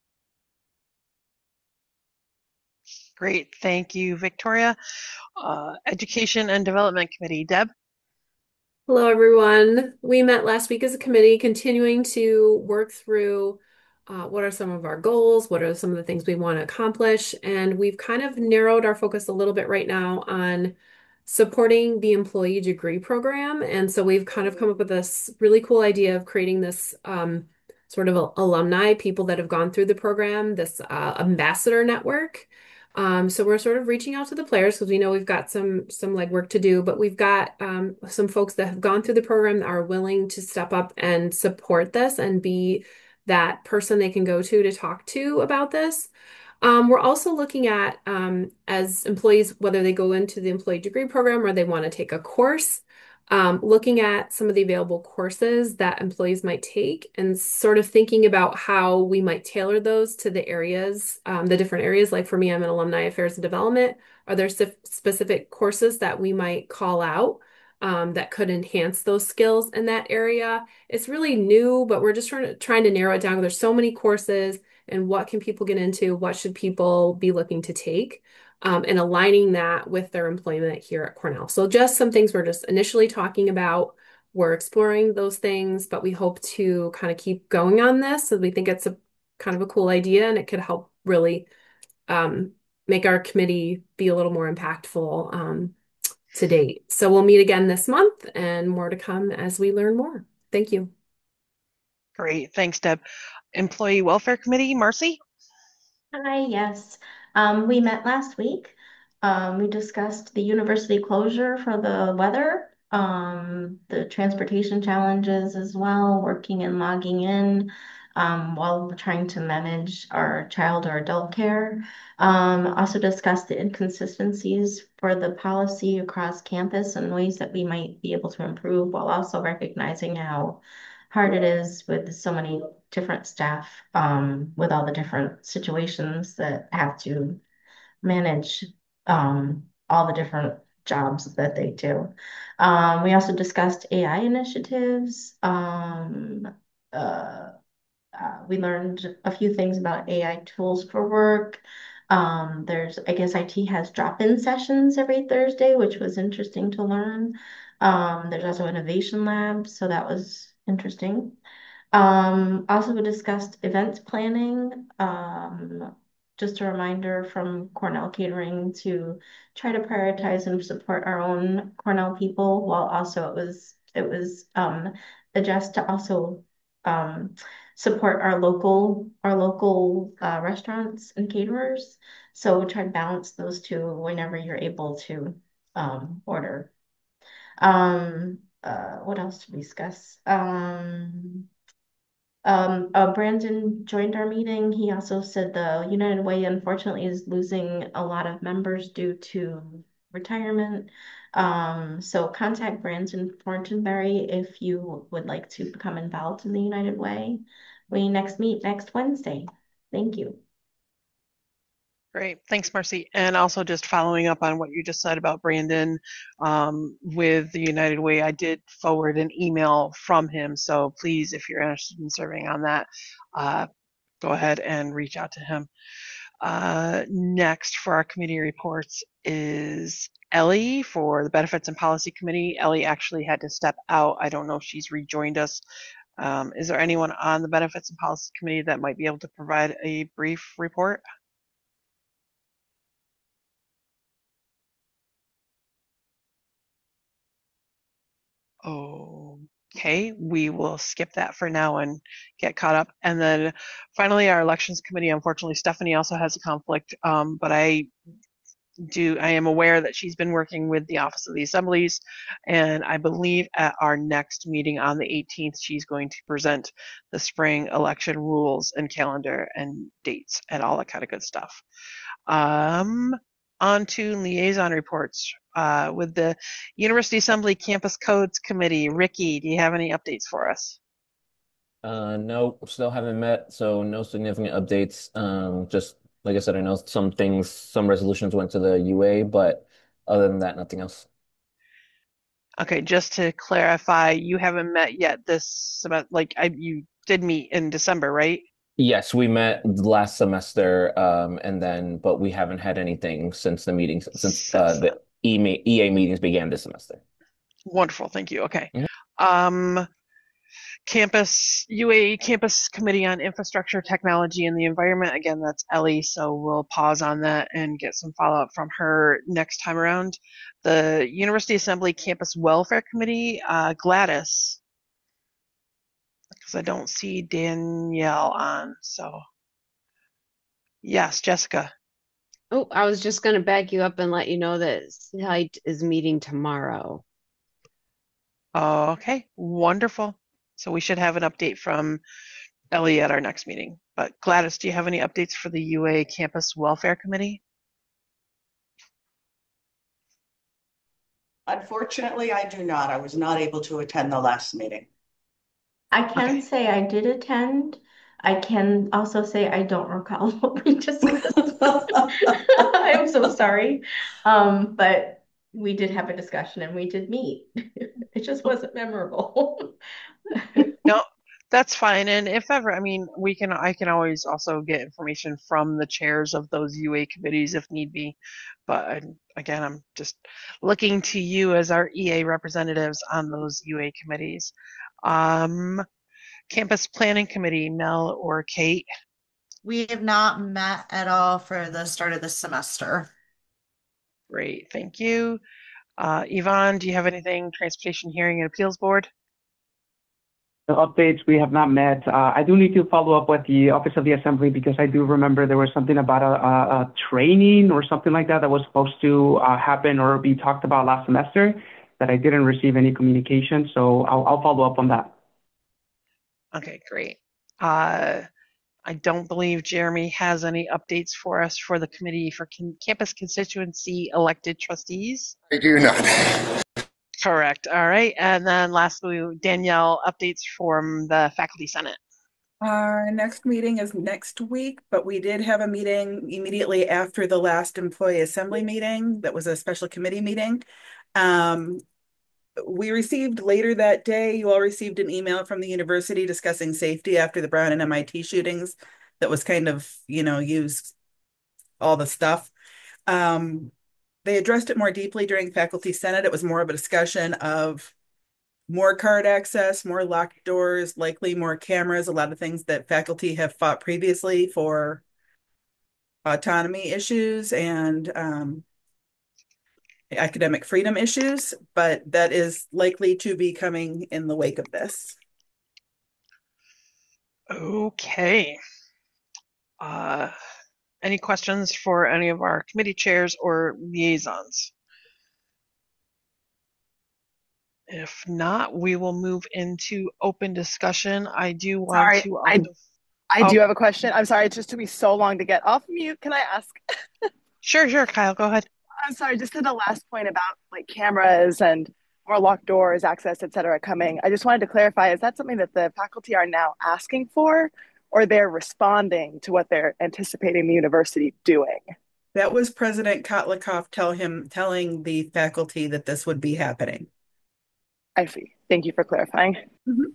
[SPEAKER 1] Great. Thank you, Victoria. Uh, Education and Development Committee, Deb.
[SPEAKER 17] Hello, everyone. We met last week as a committee, continuing to work through uh, what are some of our goals, what are some of the things we want to accomplish, and we've kind of narrowed our focus a little bit right now on supporting the employee degree program. And so we've kind of come up with this really cool idea of creating this um, sort of alumni, people that have gone through the program, this uh, ambassador network. Um, so we're sort of reaching out to the players because we know we've got some some legwork to do, but we've got um, some folks that have gone through the program that are willing to step up and support this and be that person they can go to to talk to about this. Um, we're also looking at um, as employees, whether they go into the employee degree program or they want to take a course, um, looking at some of the available courses that employees might take and sort of thinking about how we might tailor those to the areas, um, the different areas. Like for me, I'm in alumni affairs and development. Are there specific courses that we might call out um, that could enhance those skills in that area? It's really new, but we're just trying to, trying to narrow it down. There's so many courses, and what can people get into? What should people be looking to take? Um, and aligning that with their employment here at Cornell. So just some things we're just initially talking about. We're exploring those things, but we hope to kind of keep going on this. So we think it's a kind of a cool idea, and it could help really um, make our committee be a little more impactful um, to date. So we'll meet again this month, and more to come as we learn more. Thank you.
[SPEAKER 1] Great. Thanks, Deb. Employee Welfare Committee, Marcy?
[SPEAKER 18] Hi, yes. Um, we met last week. Um, we discussed the university closure for the weather, um, the transportation challenges as well, working and logging in um, while trying to manage our child or adult care. Um, also discussed the inconsistencies for the policy across campus and ways that we might be able to improve while also recognizing how hard it is with so many different staff, um, with all the different situations that have to manage um, all the different jobs that they do. Um, we also discussed A I initiatives. Um, uh, uh, we learned a few things about A I tools for work. Um, there's, I guess I T has drop-in sessions every Thursday, which was interesting to learn. Um, there's also Innovation Lab, so that was interesting. Um, also, we discussed events planning. Um, just a reminder from Cornell Catering to try to prioritize and support our own Cornell people, while also it was it was um, addressed to also um, support our local our local uh, restaurants and caterers. So try to balance those two whenever you're able to um, order. Um, uh, what else to discuss? Um, um, uh, Brandon joined our meeting. He also said the United Way unfortunately is losing a lot of members due to retirement. Um, so contact Brandon Fortenberry if you would like to become involved in the United Way. We next meet next Wednesday. Thank you.
[SPEAKER 1] Great. Thanks, Marcy. And also just following up on what you just said about Brandon, um, with the United Way, I did forward an email from him. So please, if you're interested in serving on that, uh, go ahead and reach out to him. Uh, next for our committee reports is Ellie for the Benefits and Policy Committee. Ellie actually had to step out. I don't know if she's rejoined us. Um, is there anyone on the Benefits and Policy Committee that might be able to provide a brief report? Okay, we will skip that for now and get caught up. And then finally, our elections committee, unfortunately, Stephanie also has a conflict, um, but I do, I am aware that she's been working with the Office of the Assemblies, and I believe at our next meeting on the eighteenth, she's going to present the spring election rules and calendar and dates and all that kind of good stuff. Um, on to liaison reports uh, with the University Assembly Campus Codes Committee. Ricky, do you have any updates for us?
[SPEAKER 6] Uh, no, still haven't met, so no significant updates. Um, just like I said, I know some things, some resolutions went to the U A, but other than that, nothing else.
[SPEAKER 1] Okay, just to clarify, you haven't met yet this about like I you did meet in December, right?
[SPEAKER 6] Yes, we met last semester, um, and then, but we haven't had anything since the meetings, since uh, the E A meetings began this semester.
[SPEAKER 1] Wonderful, thank you. Okay. Um, campus U A Campus Committee on Infrastructure, Technology, and the Environment. Again, that's Ellie, so we'll pause on that and get some follow-up from her next time around. The University Assembly Campus Welfare Committee, uh, Gladys, because I don't see Danielle on, so yes, Jessica.
[SPEAKER 3] Oh, I was just going to back you up and let you know that SITE is meeting tomorrow.
[SPEAKER 1] Okay, wonderful. So we should have an update from Ellie at our next meeting. But Gladys, do you have any updates for the U A Campus Welfare Committee?
[SPEAKER 19] Unfortunately, I do not. I was not able to attend the last meeting.
[SPEAKER 18] I can okay. say I did attend. I can also say I don't recall what we discussed. I am so sorry. Um, but we did have a discussion and we did meet. It just wasn't memorable.
[SPEAKER 1] No, that's fine. And if ever, I mean, we can, I can always also get information from the chairs of those U A committees if need be. But again, I'm just looking to you as our E A representatives on those U A committees. Um, Campus Planning Committee, Mel or Kate?
[SPEAKER 20] We have not met at all for the start of this semester.
[SPEAKER 1] Great, thank you. Uh, Yvonne, do you have anything? Transportation Hearing and Appeals Board?
[SPEAKER 15] The updates, we have not met. Uh, I do need to follow up with the Office of the Assembly because I do remember there was something about a, a, a training or something like that that was supposed to uh, happen or be talked about last semester that I didn't receive any communication. So I'll, I'll follow up on that.
[SPEAKER 1] Okay, great. Uh, I don't believe Jeremy has any updates for us for the Committee for Con- Campus Constituency Elected Trustees.
[SPEAKER 13] I do not.
[SPEAKER 1] Correct. All right. And then lastly, Danielle, updates from the Faculty Senate.
[SPEAKER 2] Our next meeting is next week, but we did have a meeting immediately after the last employee assembly meeting. That was a special committee meeting. Um, we received later that day, you all received an email from the university discussing safety after the Brown and M I T shootings. That was kind of, you know, used all the stuff. Um, They addressed it more deeply during Faculty Senate. It was more of a discussion of more card access, more locked doors, likely more cameras, a lot of things that faculty have fought previously for autonomy issues and um, academic freedom issues, but that is likely to be coming in the wake of this.
[SPEAKER 1] Okay. Uh, any questions for any of our committee chairs or liaisons? If not, we will move into open discussion. I do want
[SPEAKER 21] Sorry,
[SPEAKER 1] to
[SPEAKER 21] I
[SPEAKER 1] also.
[SPEAKER 21] I
[SPEAKER 1] Oh,
[SPEAKER 21] do have a question. I'm sorry, it just took me so long to get off mute. Can I ask?
[SPEAKER 1] sure, sure, Kyle, go ahead.
[SPEAKER 21] I'm sorry, just to the last point about like cameras and more locked doors, access, et cetera, coming. I just wanted to clarify, is that something that the faculty are now asking for, or they're responding to what they're anticipating the university doing?
[SPEAKER 2] That was President Kotlikoff tell him, telling the faculty that this would be happening.
[SPEAKER 21] I see. Thank you for clarifying.
[SPEAKER 2] Mm-hmm.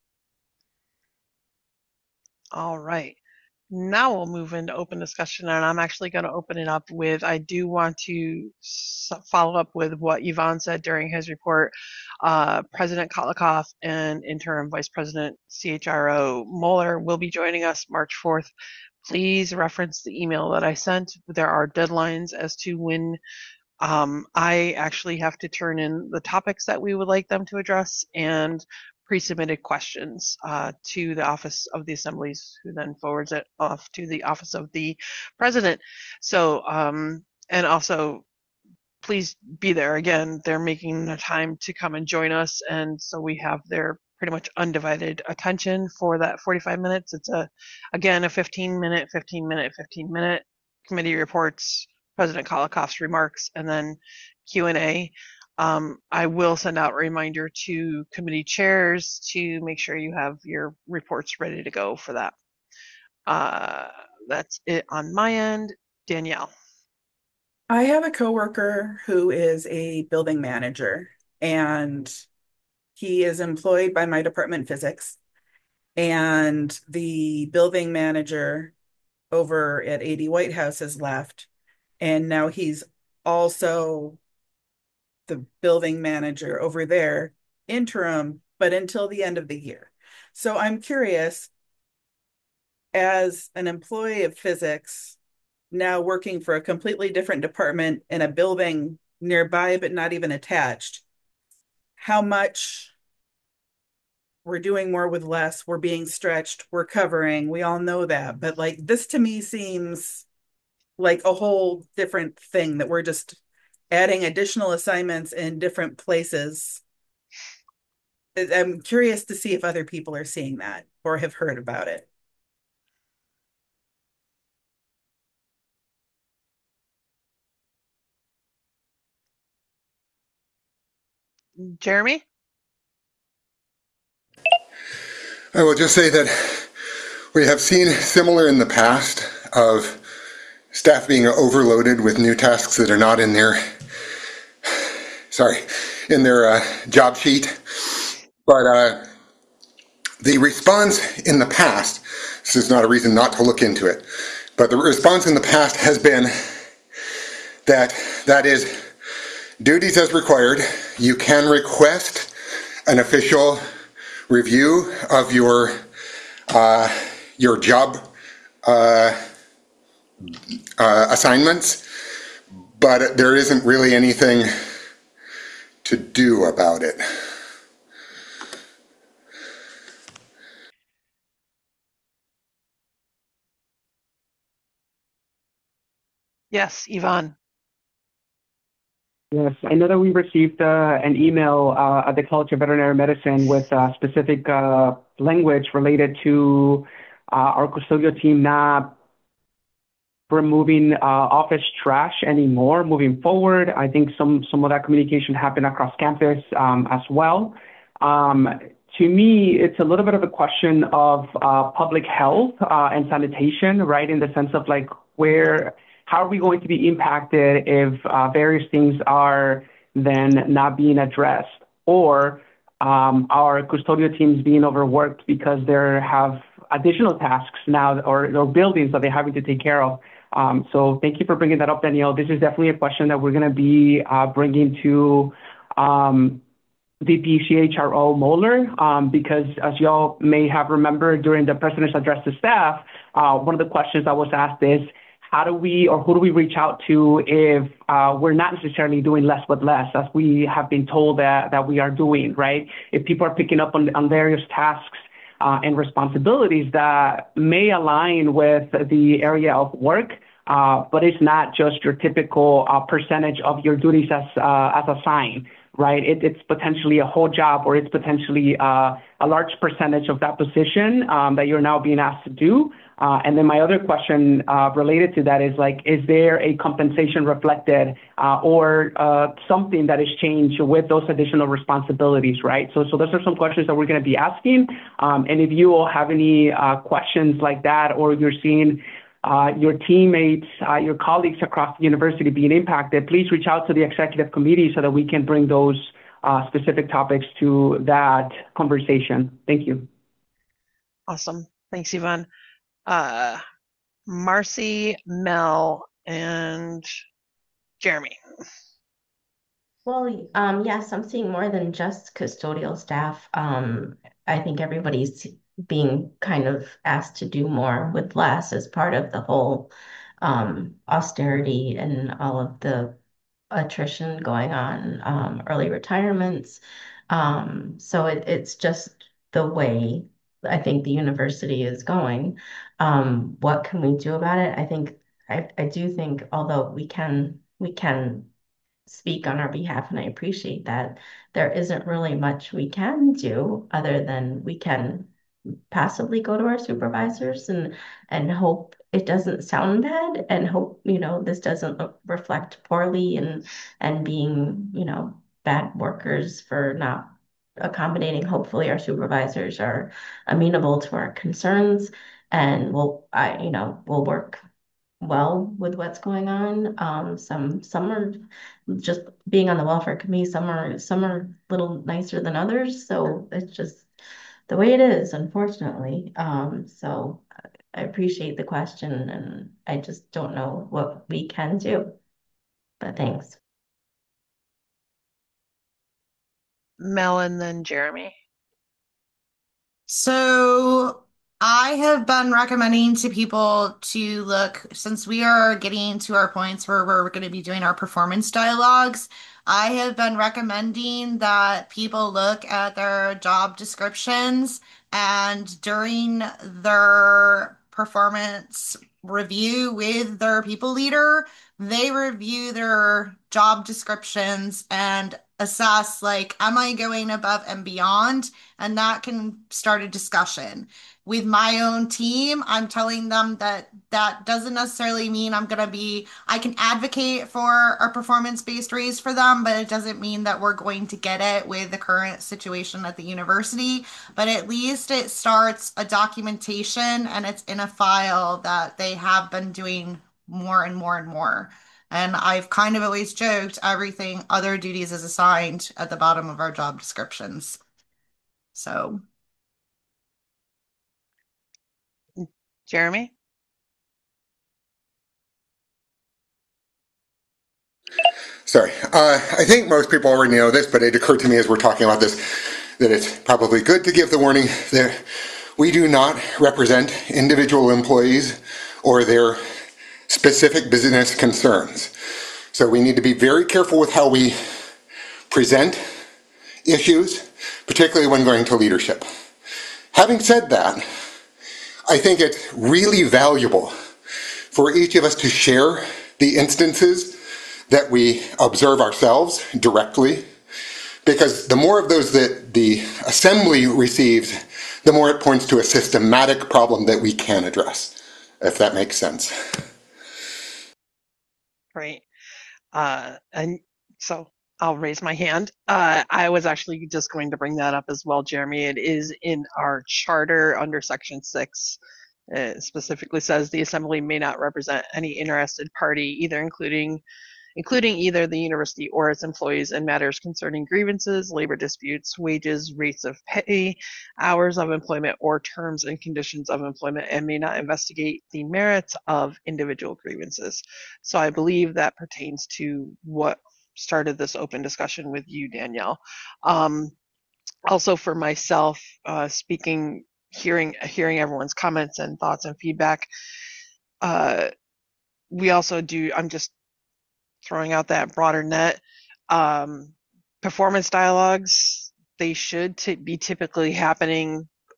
[SPEAKER 1] All right. Now we'll move into open discussion, and I'm actually going to open it up with, I do want to follow up with what Yvonne said during his report. Uh, President Kotlikoff and Interim Vice President C H R O Moeller will be joining us March fourth. Please reference the email that I sent. There are deadlines as to when um, I actually have to turn in the topics that we would like them to address and pre-submitted questions uh, to the Office of the Assemblies, who then forwards it off to the Office of the President. So, um, and also, please be there. Again, they're making the time to come and join us, and so we have their pretty much undivided attention for that forty-five minutes. It's a, again, a fifteen minute, fifteen minute, fifteen minute committee reports, President Kolikoff's remarks, and then Q and A. Um, I will send out a reminder to committee chairs to make sure you have your reports ready to go for that. Uh, that's it on my end. Danielle.
[SPEAKER 2] I have a coworker who is a building manager, and he is employed by my department, physics. And the building manager over at A D White House has left, and now he's also the building manager over there, interim, but until the end of the year. So I'm curious, as an employee of physics, now working for a completely different department in a building nearby but not even attached, how much we're doing more with less, we're being stretched, we're covering, we all know that. But like this to me seems like a whole different thing, that we're just adding additional assignments in different places. I'm curious to see if other people are seeing that or have heard about it.
[SPEAKER 1] Jeremy?
[SPEAKER 13] I will just say that we have seen similar in the past of staff being overloaded with new tasks that are not in their, sorry, in their uh, job sheet. But uh, the response in the past, this is not a reason not to look into it, but the response in the past has been that that is duties as required. You can request an official review of your uh, your job uh, uh, assignments, but there isn't really anything to do about it.
[SPEAKER 1] Yes, Yvonne.
[SPEAKER 15] Yes, I know that we received uh, an email uh, at the College of Veterinary Medicine with uh, specific uh, language related to uh, our custodial team not removing uh, office trash anymore moving forward. I think some some of that communication happened across campus um, as well. Um, to me, it's a little bit of a question of uh, public health uh, and sanitation, right? In the sense of like where, how are we going to be impacted if uh, various things are then not being addressed, or um, our custodial teams being overworked because they have additional tasks now, or, or buildings that they're having to take care of. Um, so thank you for bringing that up, Danielle. This is definitely a question that we're going to be uh, bringing to um, V P C H R O Moeller, um, because as y'all may have remembered during the President's address to staff, uh, one of the questions that was asked is, how do we, or who do we reach out to if uh, we're not necessarily doing less but less, as we have been told that, that we are doing, right? If people are picking up on, on various tasks uh, and responsibilities that may align with the area of work, uh, but it's not just your typical uh, percentage of your duties as uh, as assigned, right? It, it's potentially a whole job, or it's potentially uh, a large percentage of that position um, that you're now being asked to do. Uh, and then my other question uh, related to that is like, is there a compensation reflected uh, or uh, something that has changed with those additional responsibilities, right? So, so those are some questions that we're going to be asking. Um, and if you all have any uh, questions like that, or you're seeing uh, your teammates, uh, your colleagues across the university being impacted, please reach out to the executive committee so that we can bring those uh, specific topics to that conversation. Thank you.
[SPEAKER 1] Awesome. Thanks, Yvonne. Uh, Marcy, Mel, and Jeremy.
[SPEAKER 18] Well, um, yes, I'm seeing more than just custodial staff. Um, I think everybody's being kind of asked to do more with less as part of the whole um, austerity and all of the attrition going on, um, early retirements. Um, so it, it's just the way I think the university is going. Um, what can we do about it? I think I, I do think, although we can we can speak on our behalf, and I appreciate that, there isn't really much we can do other than we can passively go to our supervisors and and hope it doesn't sound bad, and hope, you know, this doesn't look, reflect poorly and and being, you know, bad workers for not accommodating. Hopefully our supervisors are amenable to our concerns, and we'll I you know we'll work well with what's going on. Um, some some are just being on the welfare committee. Some are some are a little nicer than others. So it's just the way it is, unfortunately. Um, so I appreciate the question, and I just don't know what we can do. But thanks.
[SPEAKER 1] Mel and then Jeremy.
[SPEAKER 20] So I have been recommending to people to look, since we are getting to our points where we're going to be doing our performance dialogues, I have been recommending that people look at their job descriptions, and during their performance review with their people leader, they review their job descriptions and assess, like, am I going above and beyond? And that can start a discussion. With my own team, I'm telling them that that doesn't necessarily mean I'm going to be, I can advocate for a performance-based raise for them, but it doesn't mean that we're going to get it with the current situation at the university. But at least it starts a documentation, and it's in a file that they have been doing more and more and more. And I've kind of always joked everything other duties is assigned at the bottom of our job descriptions. So,
[SPEAKER 1] Jeremy?
[SPEAKER 13] Sorry. Uh, I think most people already know this, but it occurred to me as we're talking about this that it's probably good to give the warning that we do not represent individual employees or their specific business concerns. So we need to be very careful with how we present issues, particularly when going to leadership. Having said that, I think it's really valuable for each of us to share the instances that we observe ourselves directly, because the more of those that the assembly receives, the more it points to a systematic problem that we can address, if that makes sense.
[SPEAKER 1] Great. Uh, and so I'll raise my hand. Uh, I was actually just going to bring that up as well, Jeremy. It is in our charter under section six. It specifically says the assembly may not represent any interested party, either including including either the university or its employees in matters concerning grievances, labor disputes, wages, rates of pay, hours of employment, or terms and conditions of employment, and may not investigate the merits of individual grievances. So I believe that pertains to what started this open discussion with you, Danielle. Um, also for myself, uh, speaking, hearing, hearing everyone's comments and thoughts and feedback, uh, we also do, I'm just throwing out that broader net. Um, performance dialogues, they should t- be typically happening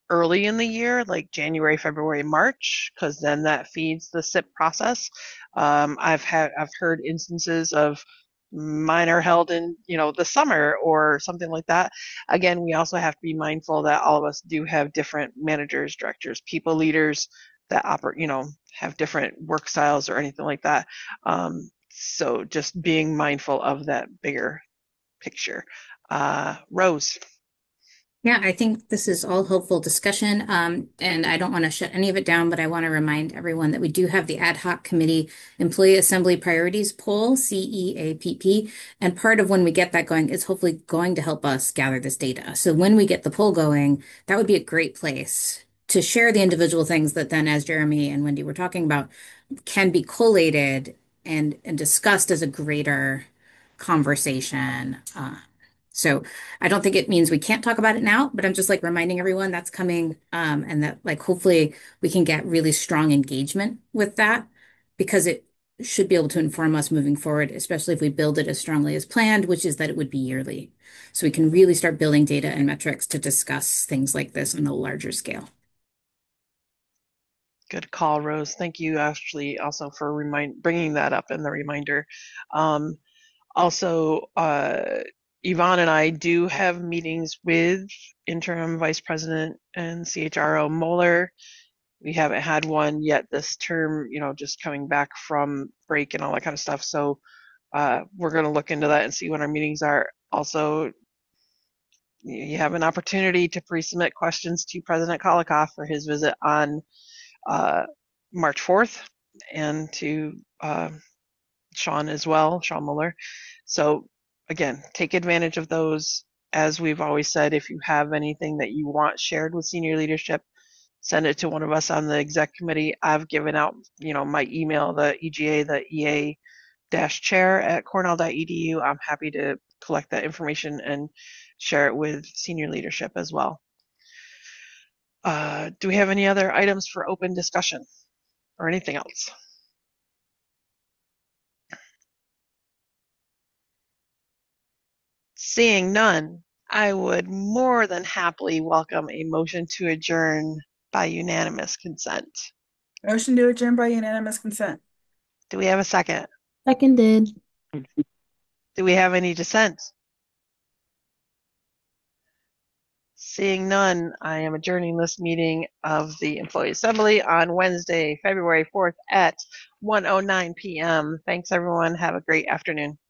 [SPEAKER 1] early in the year, like January, February, March, because then that feeds the S I P process. Um, I've had I've heard instances of mine are held in, you know, the summer or something like that. Again, we also have to be mindful that all of us do have different managers, directors, people leaders that operate, you know, have different work styles or anything like that. Um, so just being mindful of that bigger picture. Uh, Rose.
[SPEAKER 12] Yeah, I think this is all hopeful discussion. Um, and I don't want to shut any of it down, but I want to remind everyone that we do have the ad hoc committee employee assembly priorities poll, C E A P P. And part of when we get that going is hopefully going to help us gather this data. So when we get the poll going, that would be a great place to share the individual things that then, as Jeremy and Wendy were talking about, can be collated and, and discussed as a greater conversation. Uh, so I don't think it means we can't talk about it now, but I'm just like reminding everyone that's coming, um, and that like hopefully we can get really strong engagement with that because it should be able to inform us moving forward, especially if we build it as strongly as planned, which is that it would be yearly. So we can really start building data and metrics to discuss things like this on a larger scale.
[SPEAKER 1] Good call, Rose. Thank you, Ashley, also for remind bringing that up in the reminder. Um, also, uh, Yvonne and I do have meetings with Interim Vice President and C H R O Moeller. We haven't had one yet this term, you know, just coming back from break and all that kind of stuff. So uh, we're going to look into that and see when our meetings are. Also, you have an opportunity to pre-submit questions to President Kolikoff for his visit on uh, March fourth, and to uh, Sean as well, Sean Mueller. So again, take advantage of those. As we've always said, if you have anything that you want shared with senior leadership, send it to one of us on the exec committee. I've given out, you know, my email, the E G A, the E A dash chair at cornell dot e d u. I'm happy to collect that information and share it with senior leadership as well. Uh, do we have any other items for open discussion or anything else? Seeing none, I would more than happily welcome a motion to adjourn by unanimous consent.
[SPEAKER 2] Motion to adjourn by unanimous consent.
[SPEAKER 1] Do we have a second?
[SPEAKER 16] Seconded.
[SPEAKER 1] Do we have any dissent? Seeing none, I am adjourning this meeting of the Employee Assembly on Wednesday, February fourth at one oh nine p m Thanks, everyone. Have a great afternoon.